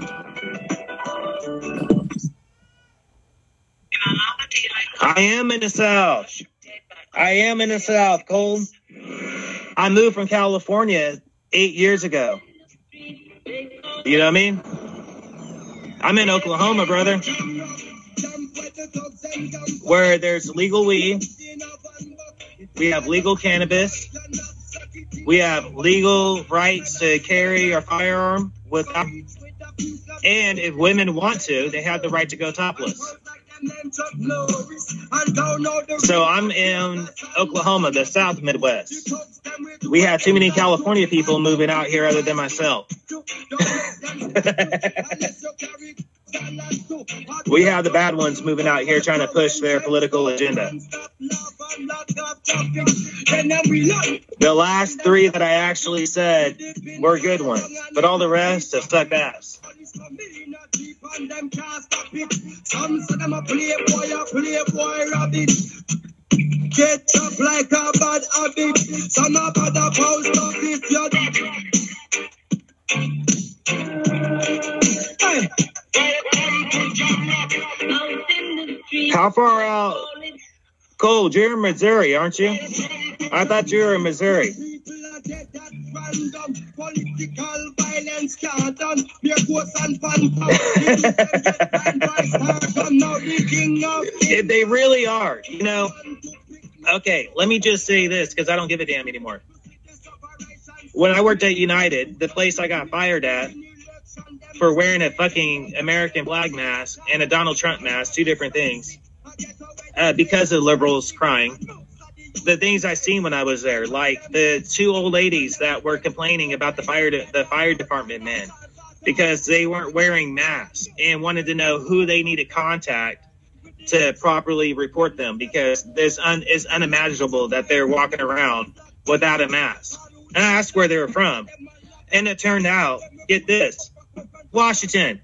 I am in the South. Cole. I moved from California 8 years ago. You know what I mean? I'm in Oklahoma, brother, where there's legal weed. We have legal cannabis. We have legal rights to carry a firearm without. And if women want to, they have the right to go topless. So I'm in Oklahoma, the South Midwest. We have too many California people moving out here other than myself. We have the bad ones moving out here trying to push their political agenda. The last 3 that I actually said were good ones, but all the rest have sucked ass. Get up like a bad habit. Some about the post office. How far out? Cole, you're in Missouri, aren't you? I thought you were in Missouri. Political violence can't done. Be a ghost and phantom. They really are, you know. Okay, let me just say this because I don't give a damn anymore. When I worked at United, the place I got fired at for wearing a fucking American flag mask and a Donald Trump mask, two different things, because of liberals crying. The things I seen when I was there, like the two old ladies that were complaining about the fire department men because they weren't wearing masks and wanted to know who they needed to contact to properly report them because it's unimaginable that they're walking around without a mask. And I asked where they were from, and it turned out, get this, Washington.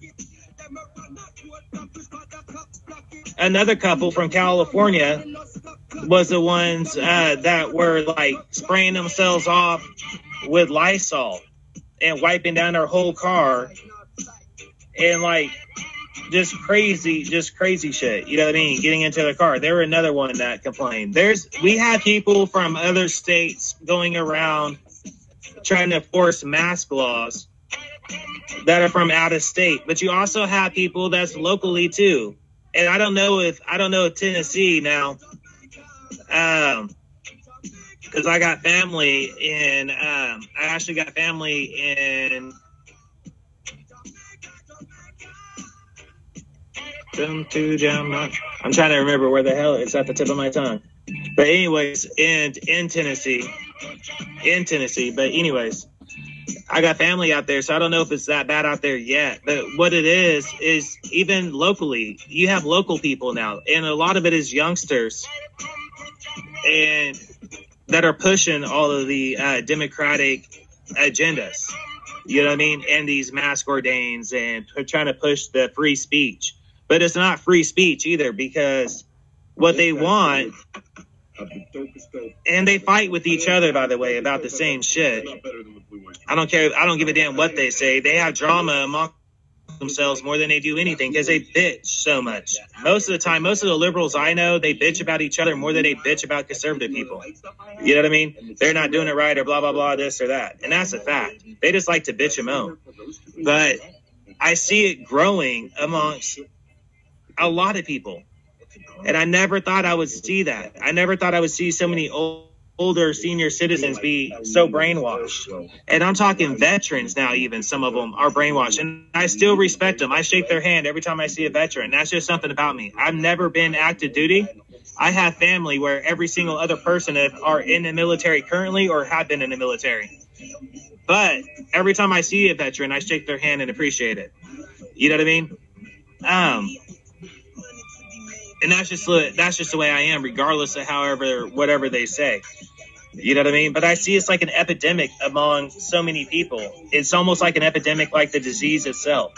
Another couple from California was the ones that were like spraying themselves off with Lysol and wiping down their whole car and like just crazy shit. You know what I mean? Getting into their car. There were another one that complained. We had people from other states going around trying to force mask laws that are from out of state, but you also have people that's locally too. And I don't know if Tennessee now, because I got family in, I actually got family in, I'm trying to remember where the hell it's at the tip of my tongue. But anyways, in Tennessee, but anyways, I got family out there, so I don't know if it's that bad out there yet. But what it is even locally, you have local people now, and a lot of it is youngsters, and that are pushing all of the Democratic agendas. You know what I mean? And these mask ordains and trying to push the free speech. But it's not free speech either because what they want, and they fight with each other, by the way, about the same shit. I don't care. I don't give a damn what they say. They have drama among themselves more than they do anything because they bitch so much. Most of the time, most of the liberals I know, they bitch about each other more than they bitch about conservative people. You know what I mean? They're not doing it right or blah, blah, blah, this or that. And that's a fact. They just like to bitch and moan. But I see it growing amongst a lot of people. And I never thought I would see that. I never thought I would see so many older senior citizens be so brainwashed. And I'm talking veterans now, even some of them are brainwashed. And I still respect them. I shake their hand every time I see a veteran. That's just something about me. I've never been active duty. I have family where every single other person are in the military currently or have been in the military. But every time I see a veteran, I shake their hand and appreciate it. You know what I mean? And that's just the way I am, regardless of whatever they say. You know what I mean? But I see it's like an epidemic among so many people. It's almost like an epidemic, like the disease itself.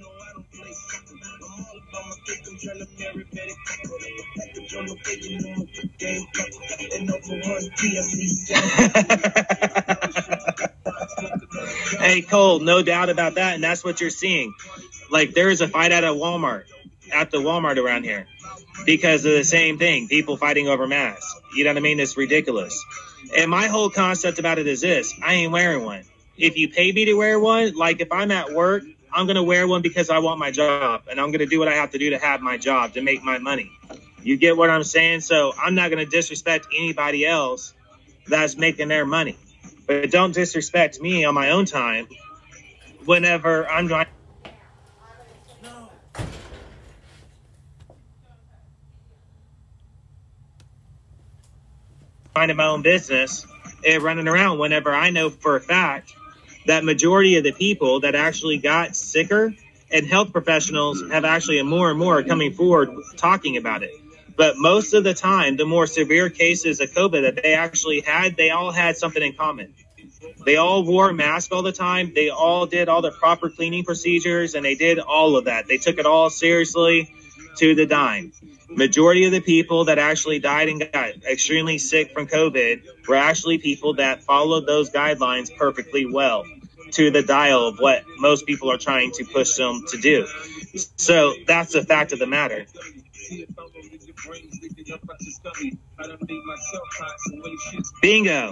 Hey, Cole, no doubt about that. And that's what you're seeing. Like there is a fight at the Walmart around here because of the same thing. People fighting over masks. You know what I mean? It's ridiculous. And my whole concept about it is this. I ain't wearing one. If you pay me to wear one, like if I'm at work, I'm going to wear one because I want my job. And I'm going to do what I have to do to have my job, to make my money. You get what I'm saying? So I'm not going to disrespect anybody else that's making their money. But don't disrespect me on my own time whenever I'm trying. Minding my own business and running around whenever I know for a fact that majority of the people that actually got sicker and health professionals have actually more and more coming forward talking about it. But most of the time, the more severe cases of COVID that they actually had, they all had something in common. They all wore masks all the time. They all did all the proper cleaning procedures, and they did all of that. They took it all seriously to the dime. Majority of the people that actually died and got extremely sick from COVID were actually people that followed those guidelines perfectly well to the dial of what most people are trying to push them to do. So that's the fact of the matter. Bingo.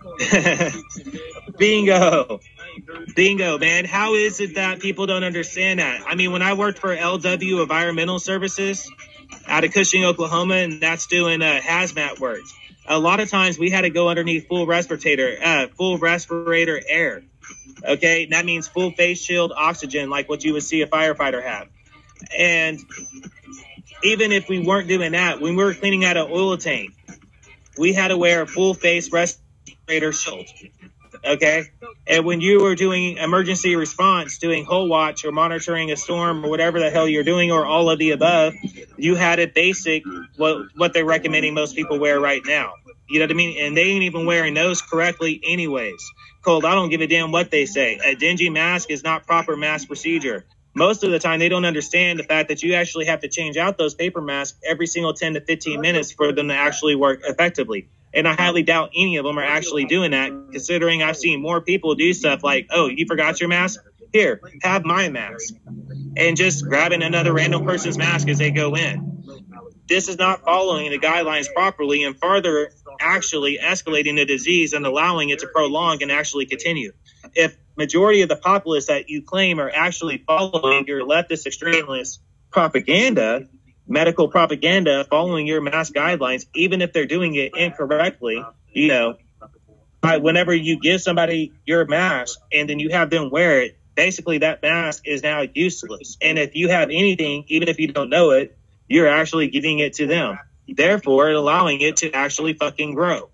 Bingo. Bingo, man. How is it that people don't understand that? I mean, when I worked for LW Environmental Services out of Cushing, Oklahoma, and that's doing hazmat work, a lot of times we had to go underneath full respirator air. Okay, that means full face shield oxygen, like what you would see a firefighter have. And even if we weren't doing that, when we were cleaning out an oil tank, we had to wear a full face respirator shield. Okay, and when you were doing emergency response, doing hull watch or monitoring a storm or whatever the hell you're doing, or all of the above, you had a basic what they're recommending most people wear right now. You know what I mean? And they ain't even wearing those correctly anyways. Cold, I don't give a damn what they say. A dingy mask is not proper mask procedure. Most of the time, they don't understand the fact that you actually have to change out those paper masks every single 10 to 15 minutes for them to actually work effectively. And I highly doubt any of them are actually doing that, considering I've seen more people do stuff like, oh, you forgot your mask? Here, have my mask. And just grabbing another random person's mask as they go in. This is not following the guidelines properly and further actually escalating the disease and allowing it to prolong and actually continue. If majority of the populace that you claim are actually following your leftist extremist propaganda, medical propaganda, following your mask guidelines, even if they're doing it incorrectly, you know, whenever you give somebody your mask and then you have them wear it, basically that mask is now useless. And if you have anything, even if you don't know it, you're actually giving it to them, therefore allowing it to actually fucking grow.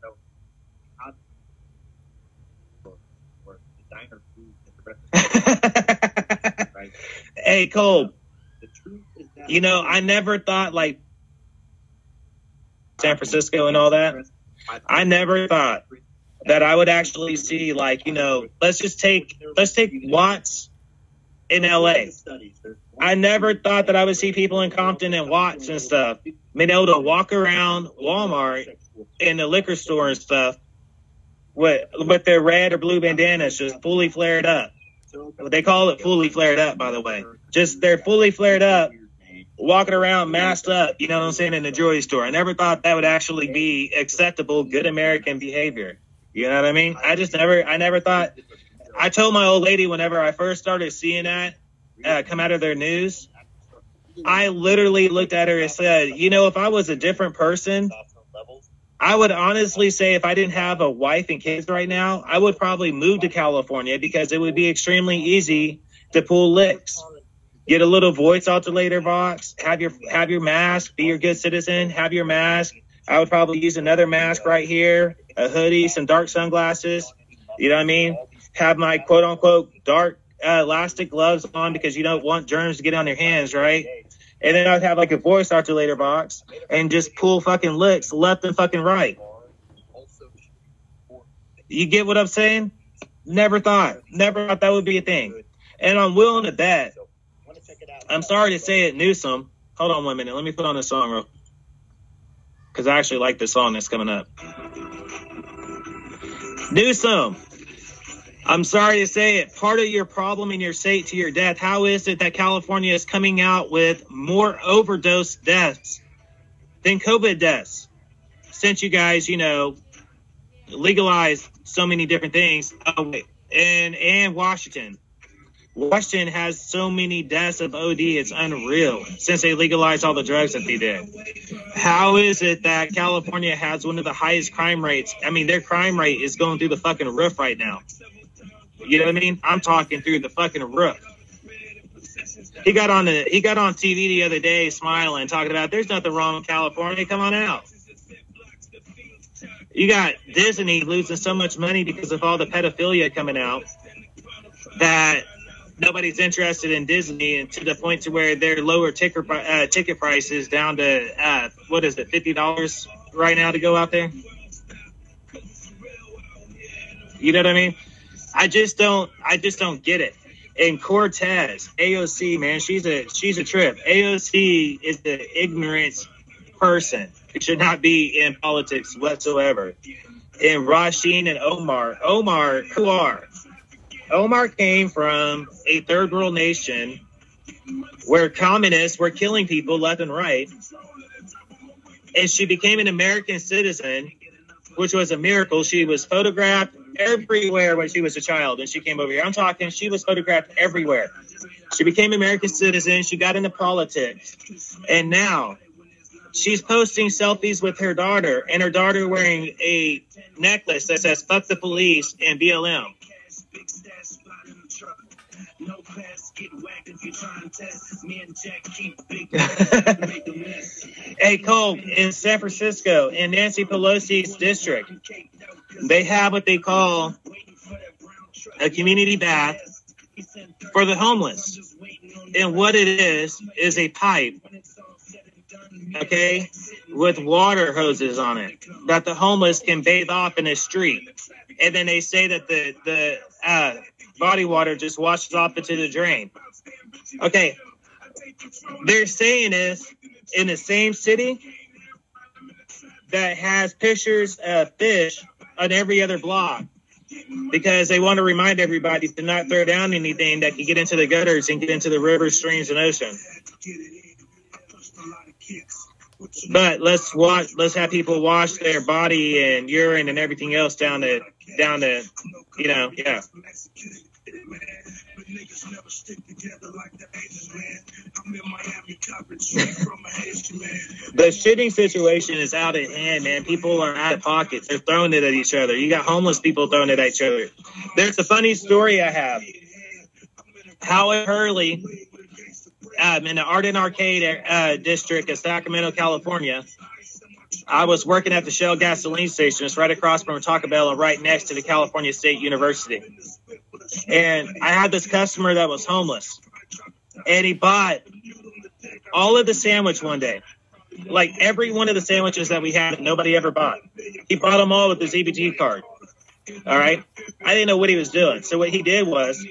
Hey, Cole, you know, I never thought like San Francisco and all that. I never thought that I would actually see, like, you know, let's take Watts in LA. I never thought that I would see people in Compton and Watts and stuff being able to walk around Walmart in the liquor store and stuff with their red or blue bandanas just fully flared up. They call it fully flared up, by the way. Just they're fully flared up, walking around masked up, you know what I'm saying, in the jewelry store. I never thought that would actually be acceptable, good American behavior. You know what I mean? I never thought. I told my old lady whenever I first started seeing that come out of their news, I literally looked at her and said, you know, if I was a different person, I would honestly say if I didn't have a wife and kids right now, I would probably move to California because it would be extremely easy to pull licks. Get a little voice alterator box, have your mask, be your good citizen, have your mask. I would probably use another mask right here, a hoodie, some dark sunglasses. You know what I mean? Have my quote unquote dark elastic gloves on because you don't want germs to get on your hands, right? And then I'd have like a voice alterator box and just pull fucking licks left and fucking right. You get what I'm saying? Never thought that would be a thing. And I'm willing to bet. I'm sorry to say it, Newsom. Hold on 1 minute. Let me put on this song real. Because I actually like this song that's coming up. Newsom. I'm sorry to say it. Part of your problem in your state to your death, how is it that California is coming out with more overdose deaths than COVID deaths? Since you guys, you know, legalized so many different things. Oh, wait. And Washington. Washington has so many deaths of OD, it's unreal, since they legalized all the drugs that they did. How is it that California has one of the highest crime rates? I mean, their crime rate is going through the fucking roof right now. You know what I mean? I'm talking through the fucking roof. He got on TV the other day smiling, talking about there's nothing wrong with California. Come on out. You got Disney losing so much money because of all the pedophilia coming out that nobody's interested in Disney, and to the point to where they're lower ticket prices down to what is it, $50 right now to go out there. You know what I mean? I just don't get it. And Cortez, AOC, man, she's a trip. AOC is an ignorant person. It should not be in politics whatsoever. And Rasheen and Omar, who are? Omar came from a third world nation where communists were killing people left and right. And she became an American citizen, which was a miracle. She was photographed everywhere when she was a child, and she came over here. I'm talking, she was photographed everywhere. She became an American citizen. She got into politics. And now she's posting selfies with her daughter, and her daughter wearing a necklace that says "Fuck the police" and BLM. Hey, Cole, in San Francisco, in Nancy Pelosi's district, they have what they call a community bath for the homeless. And what it is a pipe, okay, with water hoses on it that the homeless can bathe off in the street. And then they say that the body water just washes off into the drain. Okay, they're saying this in the same city that has pictures of fish on every other block, because they want to remind everybody to not throw down anything that can get into the gutters and get into the rivers, streams, and ocean. But let's have people wash their body and urine and everything else down to yeah. The shitting situation is out of hand, man. People are out of pockets. They're throwing it at each other. You got homeless people throwing it at each other. There's a funny story I have. Howard Hurley, in the Art and Arcade district of Sacramento, California. I was working at the Shell gasoline station. It's right across from Taco Bell and right next to the California State University. And I had this customer that was homeless. And he bought all of the sandwich one day. Like every one of the sandwiches that we had, nobody ever bought. He bought them all with his EBT card. All right? I didn't know what he was doing. So what he did was,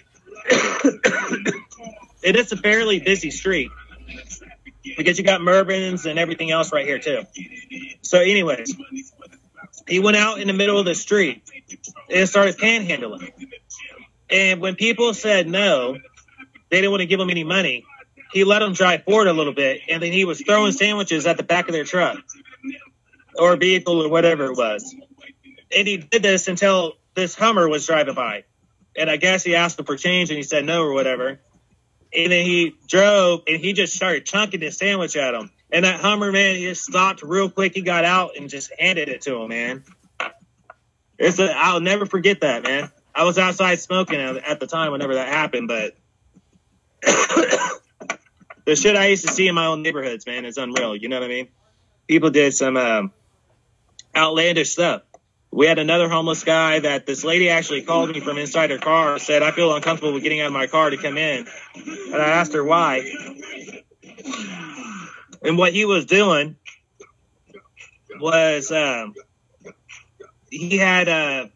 it is a fairly busy street, because you got Mervyn's and everything else right here too. So anyways, he went out in the middle of the street and started panhandling. And when people said no, they didn't want to give him any money, he let them drive forward a little bit, and then he was throwing sandwiches at the back of their truck or vehicle or whatever it was. And he did this until this Hummer was driving by. And I guess he asked him for change and he said no or whatever. And then he drove and he just started chunking his sandwich at him. And that Hummer, man, he just stopped real quick. He got out and just handed it to him, man. I'll never forget that, man. I was outside smoking at the time whenever that happened, but the shit I used to see in my own neighborhoods, man, is unreal. You know what I mean? People did some outlandish stuff. We had another homeless guy that this lady actually called me from inside her car and said, I feel uncomfortable with getting out of my car to come in. And I asked her why. And what he was doing was he had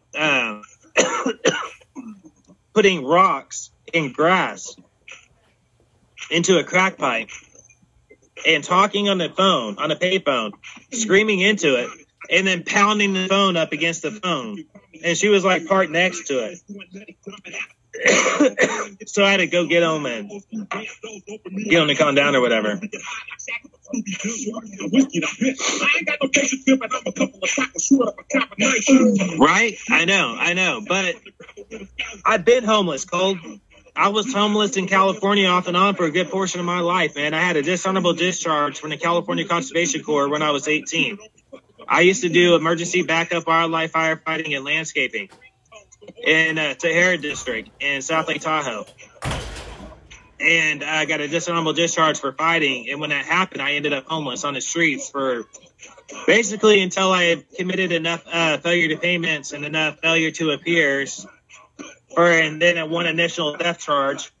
putting rocks in grass into a crack pipe and talking on the phone, on a payphone, screaming into it, and then pounding the phone up against the phone. And she was like parked next to it. So I had to go get him and get him to calm down or whatever. Right? I know. But I've been homeless, Cole. I was homeless in California off and on for a good portion of my life, man. I had a dishonorable discharge from the California Conservation Corps when I was 18. I used to do emergency backup wildlife firefighting and landscaping in Tahara District in South Lake Tahoe. And I got a dishonorable discharge for fighting. And when that happened, I ended up homeless on the streets for basically until I had committed enough failure to payments and enough failure to appears, and then one initial theft charge.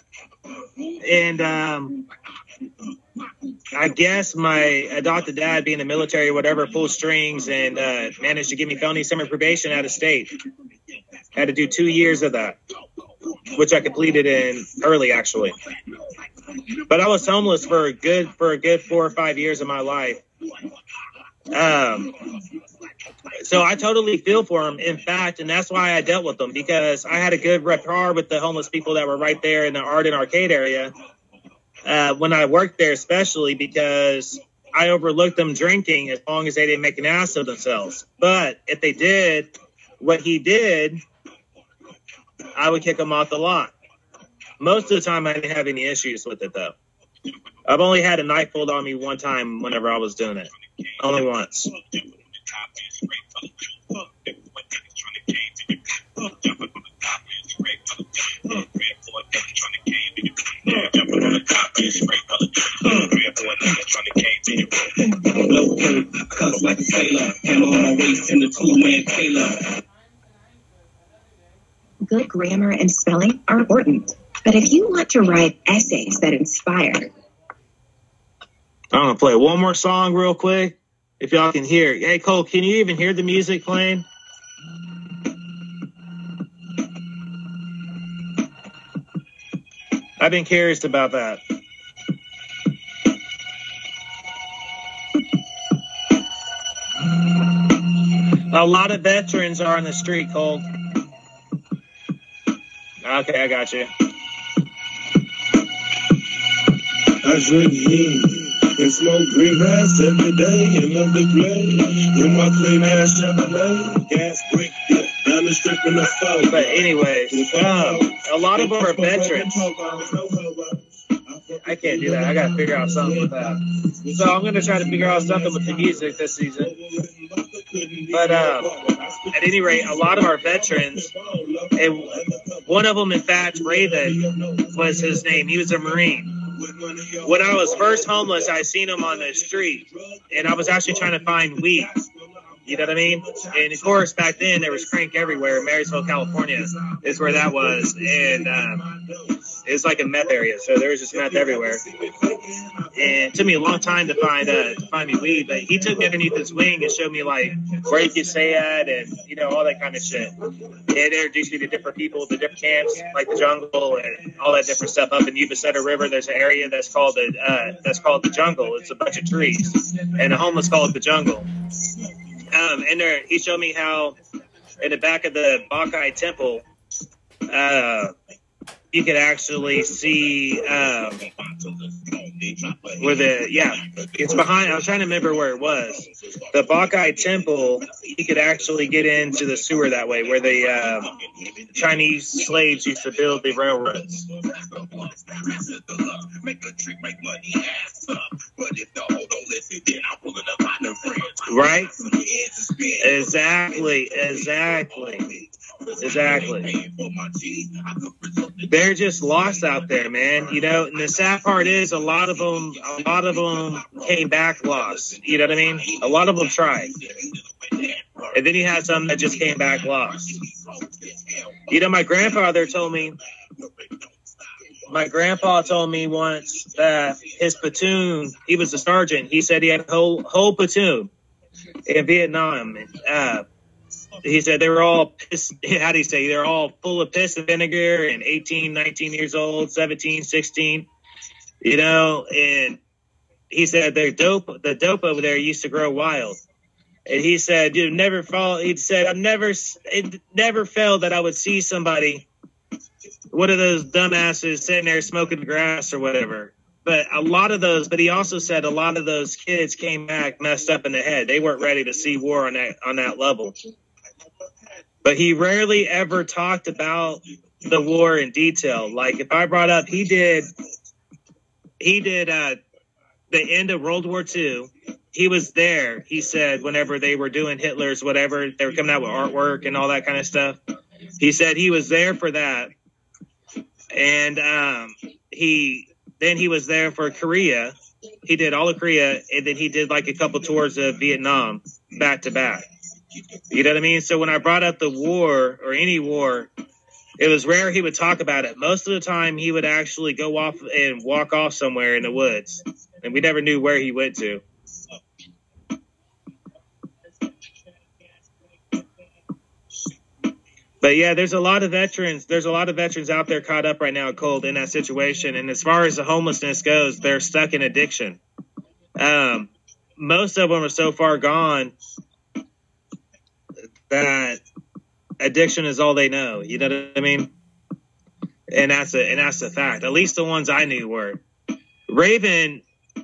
And I guess my adopted dad, being in the military or whatever, pulled strings and managed to give me felony summer probation out of state. Had to do 2 years of that, which I completed in early, actually. But I was homeless for a good 4 or 5 years of my life. So I totally feel for them. In fact, and that's why I dealt with them, because I had a good rapport with the homeless people that were right there in the Arden Arcade area when I worked there, especially because I overlooked them drinking as long as they didn't make an ass of themselves. But if they did what he did, I would kick them off the lot. Most of the time, I didn't have any issues with it, though. I've only had a knife pulled on me one time whenever I was doing it. Only once. Good grammar and spelling are important, but if you want to write essays that inspire, I'm going to play one more song real quick, if y'all can hear. Hey, Cole, can you even hear the music playing? I've been curious about that. A lot of veterans are on the street, Cole. Okay, I got you. I drink lean and smoke green grass every day and love to play in my clean ass Chevrolet. Gas brake down the strip in the phone. But anyways, a lot of them are veterans. I can't do that. I got to figure out something with that. So I'm going to try to figure out something with the music this season. But at any rate, a lot of our veterans, and one of them, in fact, Raven was his name. He was a Marine. When I was first homeless, I seen him on the street, and I was actually trying to find weed. You know what I mean? And of course, back then, there was crank everywhere. Marysville, California is where that was. And it's like a meth area, so there was just meth everywhere. And it took me a long time to find me weed, but he took me underneath his wing and showed me, like, where you could stay at and, you know, all that kind of shit. And introduced me to different people, the different camps, like the jungle and all that different stuff. Up in Ubaseta River, there's an area that's called the jungle. It's a bunch of trees, and the homeless call it the jungle. And there, he showed me how in the back of the Bacchae Temple, you could actually see it's behind. I was trying to remember where it was. The Bacchae Temple, you could actually get into the sewer that way, where the Chinese slaves used to build the railroads. Right? Exactly. They're just lost out there, man. You know, and the sad part is a lot of them came back lost. You know what I mean? A lot of them tried. And then you had some that just came back lost. You know, my grandpa told me once that his platoon, he was a sergeant. He said he had a whole platoon in Vietnam. He said they were all piss, how do you say, they're all full of piss and vinegar and 18, 19 years old, 17, 16, you know, and he said the dope over there used to grow wild. And he said, dude, it never felt that I would see somebody, one of those dumbasses sitting there smoking grass or whatever. But he also said a lot of those kids came back messed up in the head. They weren't ready to see war on that level. But he rarely ever talked about the war in detail. Like if I brought up, he did the end of World War II. He was there. He said whenever they were doing Hitler's whatever, they were coming out with artwork and all that kind of stuff. He said he was there for that. And he was there for Korea. He did all of Korea, and then he did like a couple tours of Vietnam back to back. You know what I mean? So when I brought up the war or any war, it was rare he would talk about it. Most of the time, he would actually go off and walk off somewhere in the woods, and we never knew where he went to. But yeah, there's a lot of veterans out there caught up right now cold in that situation. And as far as the homelessness goes, they're stuck in addiction. Most of them are so far gone that addiction is all they know. You know what I mean? And that's a fact. At least the ones I knew were. Raven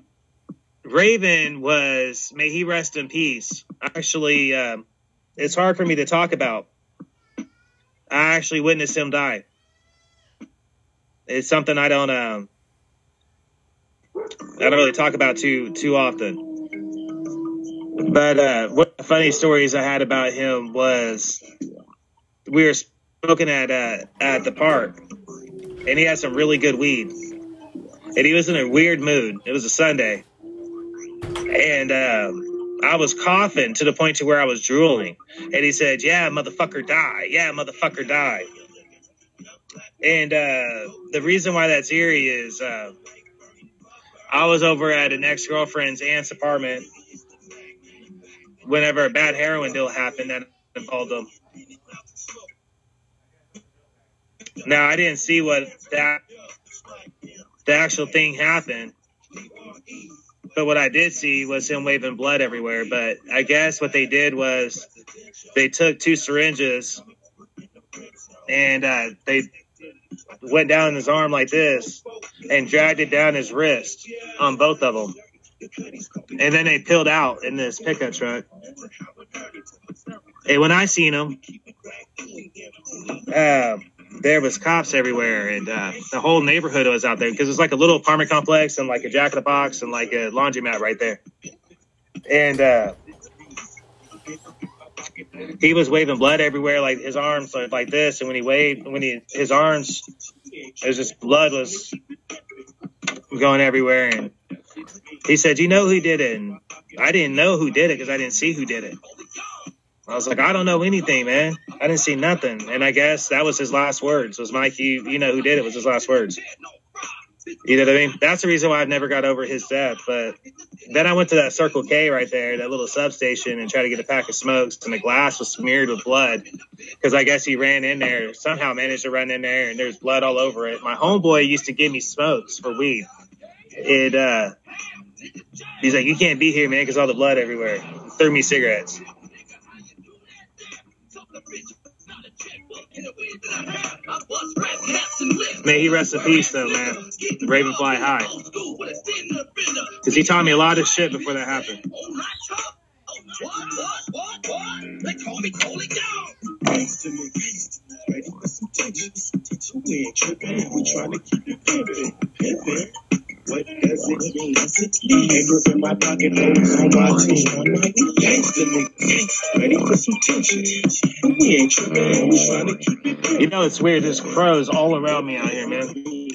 was, may he rest in peace. Actually, it's hard for me to talk about. I actually witnessed him die. It's something I don't really talk about too often. But one of the funny stories I had about him was we were smoking at the park, and he had some really good weed, and he was in a weird mood. It was a Sunday, and I was coughing to the point to where I was drooling, and he said, "Yeah, motherfucker, die. Yeah, motherfucker, die." And the reason why that's eerie is I was over at an ex-girlfriend's aunt's apartment whenever a bad heroin deal happened that involved them. Now, I didn't see what the actual thing happened, but what I did see was him waving blood everywhere. But I guess what they did was they took 2 syringes and they went down his arm like this and dragged it down his wrist on both of them. And then they peeled out in this pickup truck. And when I seen him, there was cops everywhere, and the whole neighborhood was out there because it's like a little apartment complex and like a Jack in the Box and like a laundromat right there. And he was waving blood everywhere, like his arms like this. And when he waved, his arms, it was just blood was going everywhere. And he said, "You know who did it?" And I didn't know who did it because I didn't see who did it. I was like, "I don't know anything, man. I didn't see nothing." And I guess that was his last words. Was Mike, you know who did it? Was his last words. You know what I mean? That's the reason why I've never got over his death. But then I went to that Circle K right there, that little substation, and tried to get a pack of smokes, and the glass was smeared with blood because I guess he ran in there, somehow managed to run in there, and there's blood all over it. My homeboy used to give me smokes for weed. He's like, "You can't be here, man, because all the blood everywhere." He threw me cigarettes. May he rest in peace, though, man. Raven fly high. Because he taught me a lot of shit before that happened. What does it mean? Paper in my pocket, hoes on my team. Gangsta nigga, ready for some tension. We ain't tripping, we trying to keep it. You know, it's weird. There's crows all around me out here, man.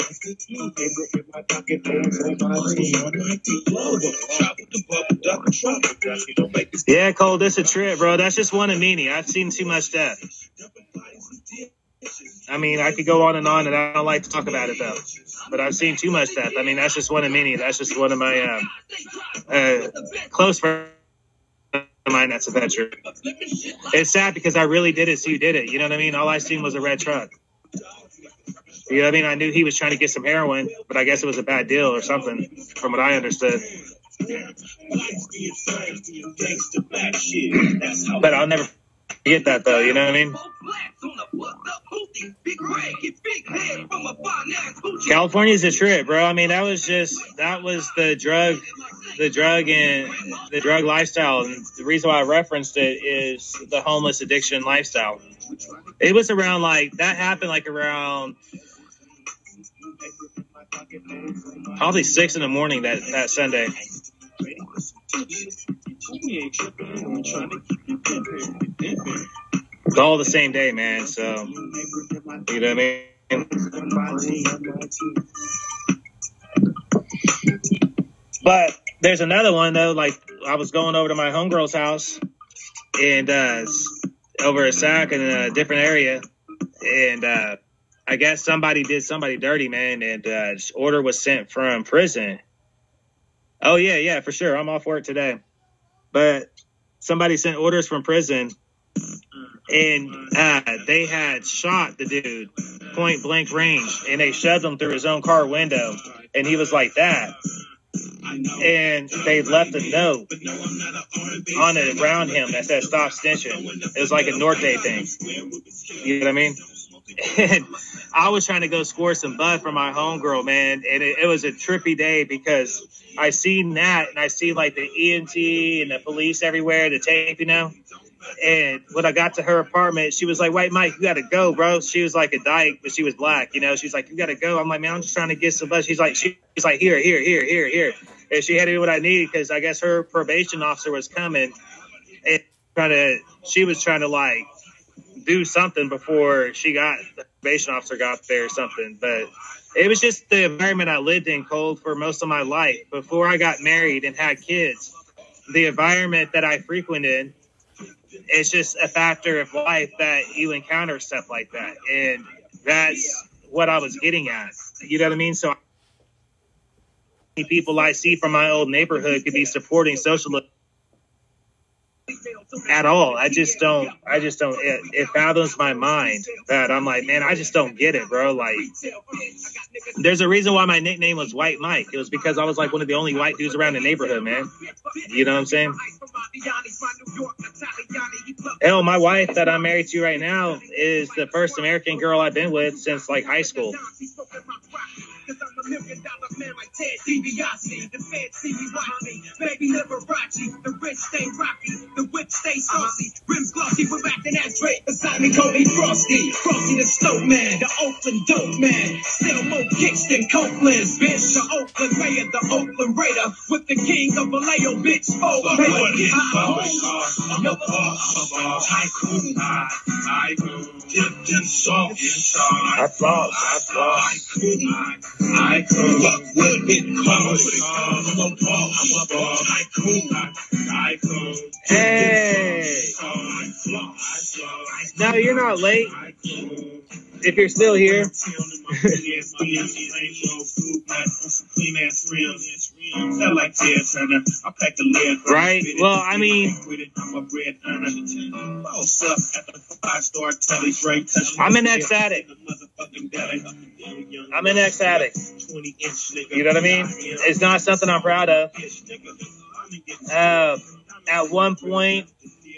Yeah, Cole, this a trip, bro. That's just one of many. I've seen too much death. I mean, I could go on, and I don't like to talk about it, though. But I've seen too much death. I mean, that's just one of many. That's just one of my close friends of mine that's a veteran. It's sad because I really didn't see who did it. You know what I mean? All I seen was a red truck. You know what I mean? I knew he was trying to get some heroin, but I guess it was a bad deal or something, from what I understood. But I'll never forget that, though. You know what I mean? California's a trip, bro. I mean, that was the drug lifestyle. And the reason why I referenced it is the homeless addiction lifestyle. It was around that happened around probably 6 a.m. that Sunday. It's all the same day, man. So, you know what I mean? But there's another one, though. I was going over to my homegirl's house and over a sack in a different area. And I guess somebody did somebody dirty, man. And order was sent from prison. Oh, yeah, for sure. I'm off work today. But somebody sent orders from prison. And they had shot the dude point blank range, and they shoved him through his own car window, and he was like that. and they left a note on it around him that said "Stop snitching." It was like a Norte thing. You know what I mean? And I was trying to go score some butt for my homegirl, man, and it was a trippy day because I seen that and I see like the EMT and the police everywhere, the tape, you know. And when I got to her apartment, she was like, "White Mike, you got to go, bro." She was like a dyke, but she was black, you know. She's like, "You got to go." I'm like, "Man, I'm just trying to get some butt." She's like, here. And she had to do what I needed because I guess her probation officer was coming and she was trying to like do something before the probation officer got there or something. But it was just the environment I lived in, Cole, for most of my life. Before I got married and had kids, the environment that I frequented, it's just a factor of life that you encounter stuff like that. And that's what I was getting at. You know what I mean? So people I see from my old neighborhood could be supporting socialism at all. I just don't, it fathoms my mind that I'm like, man, I just don't get it, bro. Like, there's a reason why my nickname was White Mike. It was because I was like one of the only white dudes around the neighborhood, man. You know what I'm saying? Hell, my wife that I'm married to right now is the first American girl I've been with since like high school. $1 million man like Ted DiBiase. The feds see me watching. Baby Liberace. The rich stay rocky. The whip stay saucy. Rims glossy. We're back in that Drake. Beside me, Kobe Frosty. Frosty the Stoke Man. The Oakland dope man. Still more kicks than Copeland's. Bitch, the Oakland mayor. The Oakland Raider. With the king of Vallejo, bitch. Oh, baby. I'm your boss. Tycoon. I floss. I could what would it cost? I'm a boss. I could. Hey. No, you're not late. If you're still here. Right? Well, I mean, I'm an ex-addict. You know what I mean? It's not something I'm proud of. At one point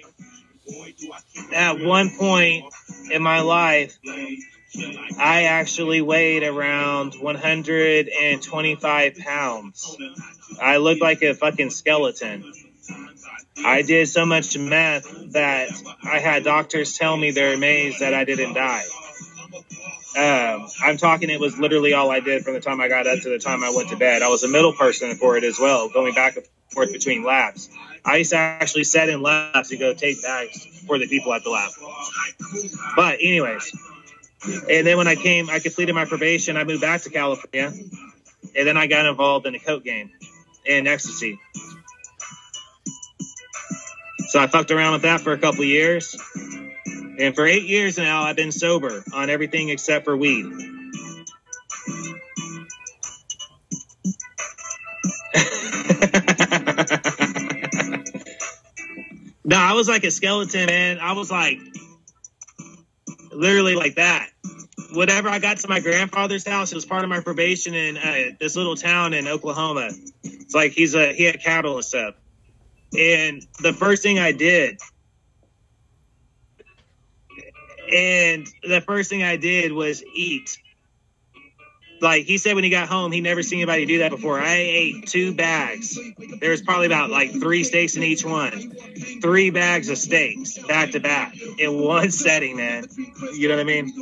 in my life, I actually weighed around 125 pounds. I looked like a fucking skeleton. I did so much meth that I had doctors tell me they're amazed that I didn't die. I'm talking, it was literally all I did from the time I got up to the time I went to bed. I was a middle person for it as well, going back and forth between labs. I used to actually sit in labs and go take bags for the people at the lab. But anyways, and then when I completed my probation, I moved back to California, and then I got involved in the coke game and ecstasy. So I fucked around with that for a couple of years. And for 8 years now, I've been sober on everything except for weed. No, I was like a skeleton, man. I was like, literally like that. Whenever I got to my grandfather's house, it was part of my probation in this little town in Oklahoma. It's like he had cattle and stuff. And the first thing I did was eat. Like he said when he got home, he never seen anybody do that before. I ate 2 bags. There was probably about like 3 steaks in each one. 3 bags of steaks back to back in one setting, man. You know what I mean?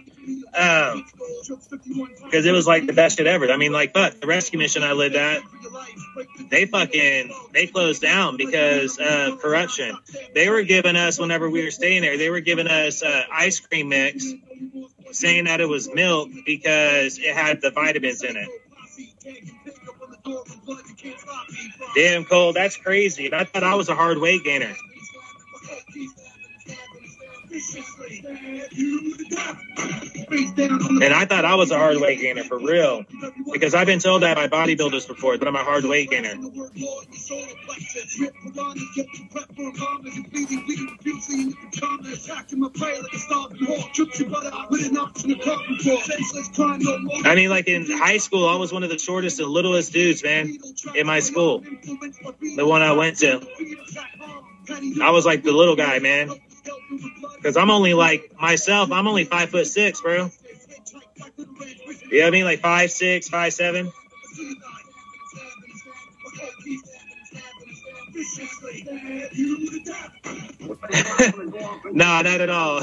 Because it was like the best shit ever. I mean, like, fuck, the rescue mission I lived at, they closed down because of corruption. They were giving us, whenever we were staying there, they were giving us ice cream mix, saying that it was milk because it had the vitamins in it. Damn, Cole, that's crazy. And I thought I was a hard weight gainer. And I thought I was a hard weight gainer for real, because I've been told that by bodybuilders before that I'm a hard weight gainer. I mean, like in high school, I was one of the shortest and littlest dudes, man, in my school. The one I went to. I was like the little guy, man. Because I'm only like myself, I'm only 5'6", bro. You know what I mean? Like 5'6", 5'7". Nah, not at all.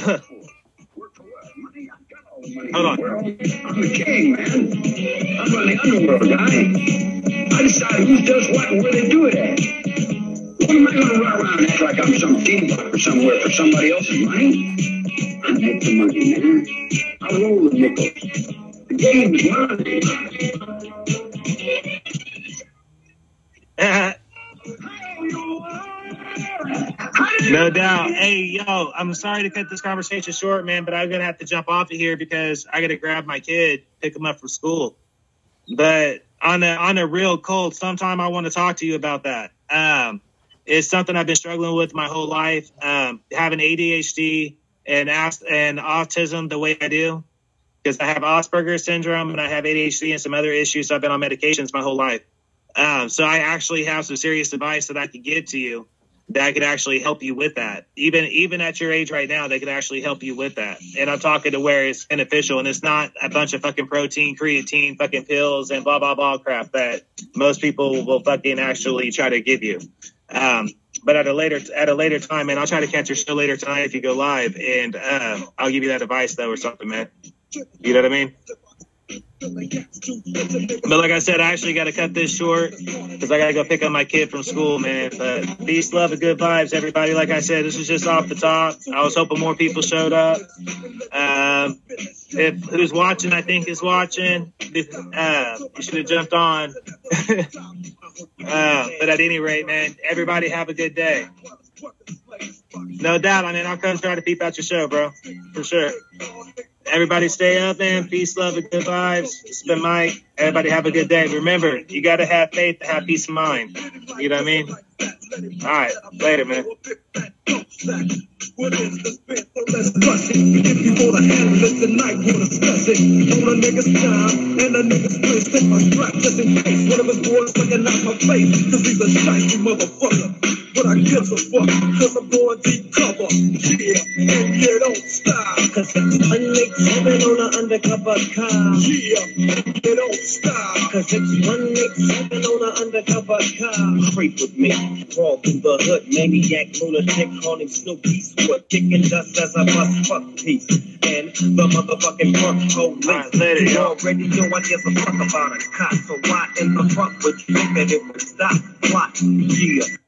Hold on. I'm the king, man. I'm on the underworld guy. I decide who does what and where they do it at. What am I going to run around and act like I'm some dealer somewhere for somebody else's money? I make the money, man. I roll the nickels. The game is mine. No doubt. Hey, yo, I'm sorry to cut this conversation short, man, but I'm going to have to jump off of here because I got to grab my kid, pick him up from school. But on a real cold, sometime I want to talk to you about that. It's something I've been struggling with my whole life. Having ADHD and autism the way I do, because I have Asperger's syndrome and I have ADHD and some other issues. So I've been on medications my whole life. So I actually have some serious advice that I could give to you that could actually help you with that. Even at your age right now, they could actually help you with that. And I'm talking to where it's beneficial and it's not a bunch of fucking protein, creatine, fucking pills and blah, blah, blah crap that most people will fucking actually try to give you. But at a later time, man, I'll try to catch your show later tonight if you go live, and I'll give you that advice though or something, man. You know what I mean? But like I said, I actually got to cut this short because I got to go pick up my kid from school, man. But peace, love, and good vibes, everybody. Like I said, this is just off the top. I was hoping more people showed up. If who's watching, I think is watching, you should have jumped on. But at any rate, man, everybody have a good day. No doubt, I mean, I'll come try to peep out your show, bro, for sure. Everybody stay up, man. Peace, love, and good vibes. It's been Mike. Everybody have a good day. Remember, you got to have faith to have peace of mind. You know what I mean? All right. Later, man. What is the spit? So let's bust it. If you want to handle it tonight, we'll discuss it. On a nigga's time and a nigga's place. Take my strap just in case one of his boys looking out my face. Cause he's a shifty motherfucker. But I give a fuck, cause I'm going deep cover. Yeah, and you don't stop. Cause it's 187 on an undercover car. Yeah, and you don't stop. Cause it's 187 on an undercover car. Creep with me, crawl through the hood, maniac, lunatic, haunting Snoopy. Squat kicking dust as I bust fuck piece. And the motherfucking front police. You already know I give a fuck about a cop. So why in the fuck would you think that it would stop? What? Yeah.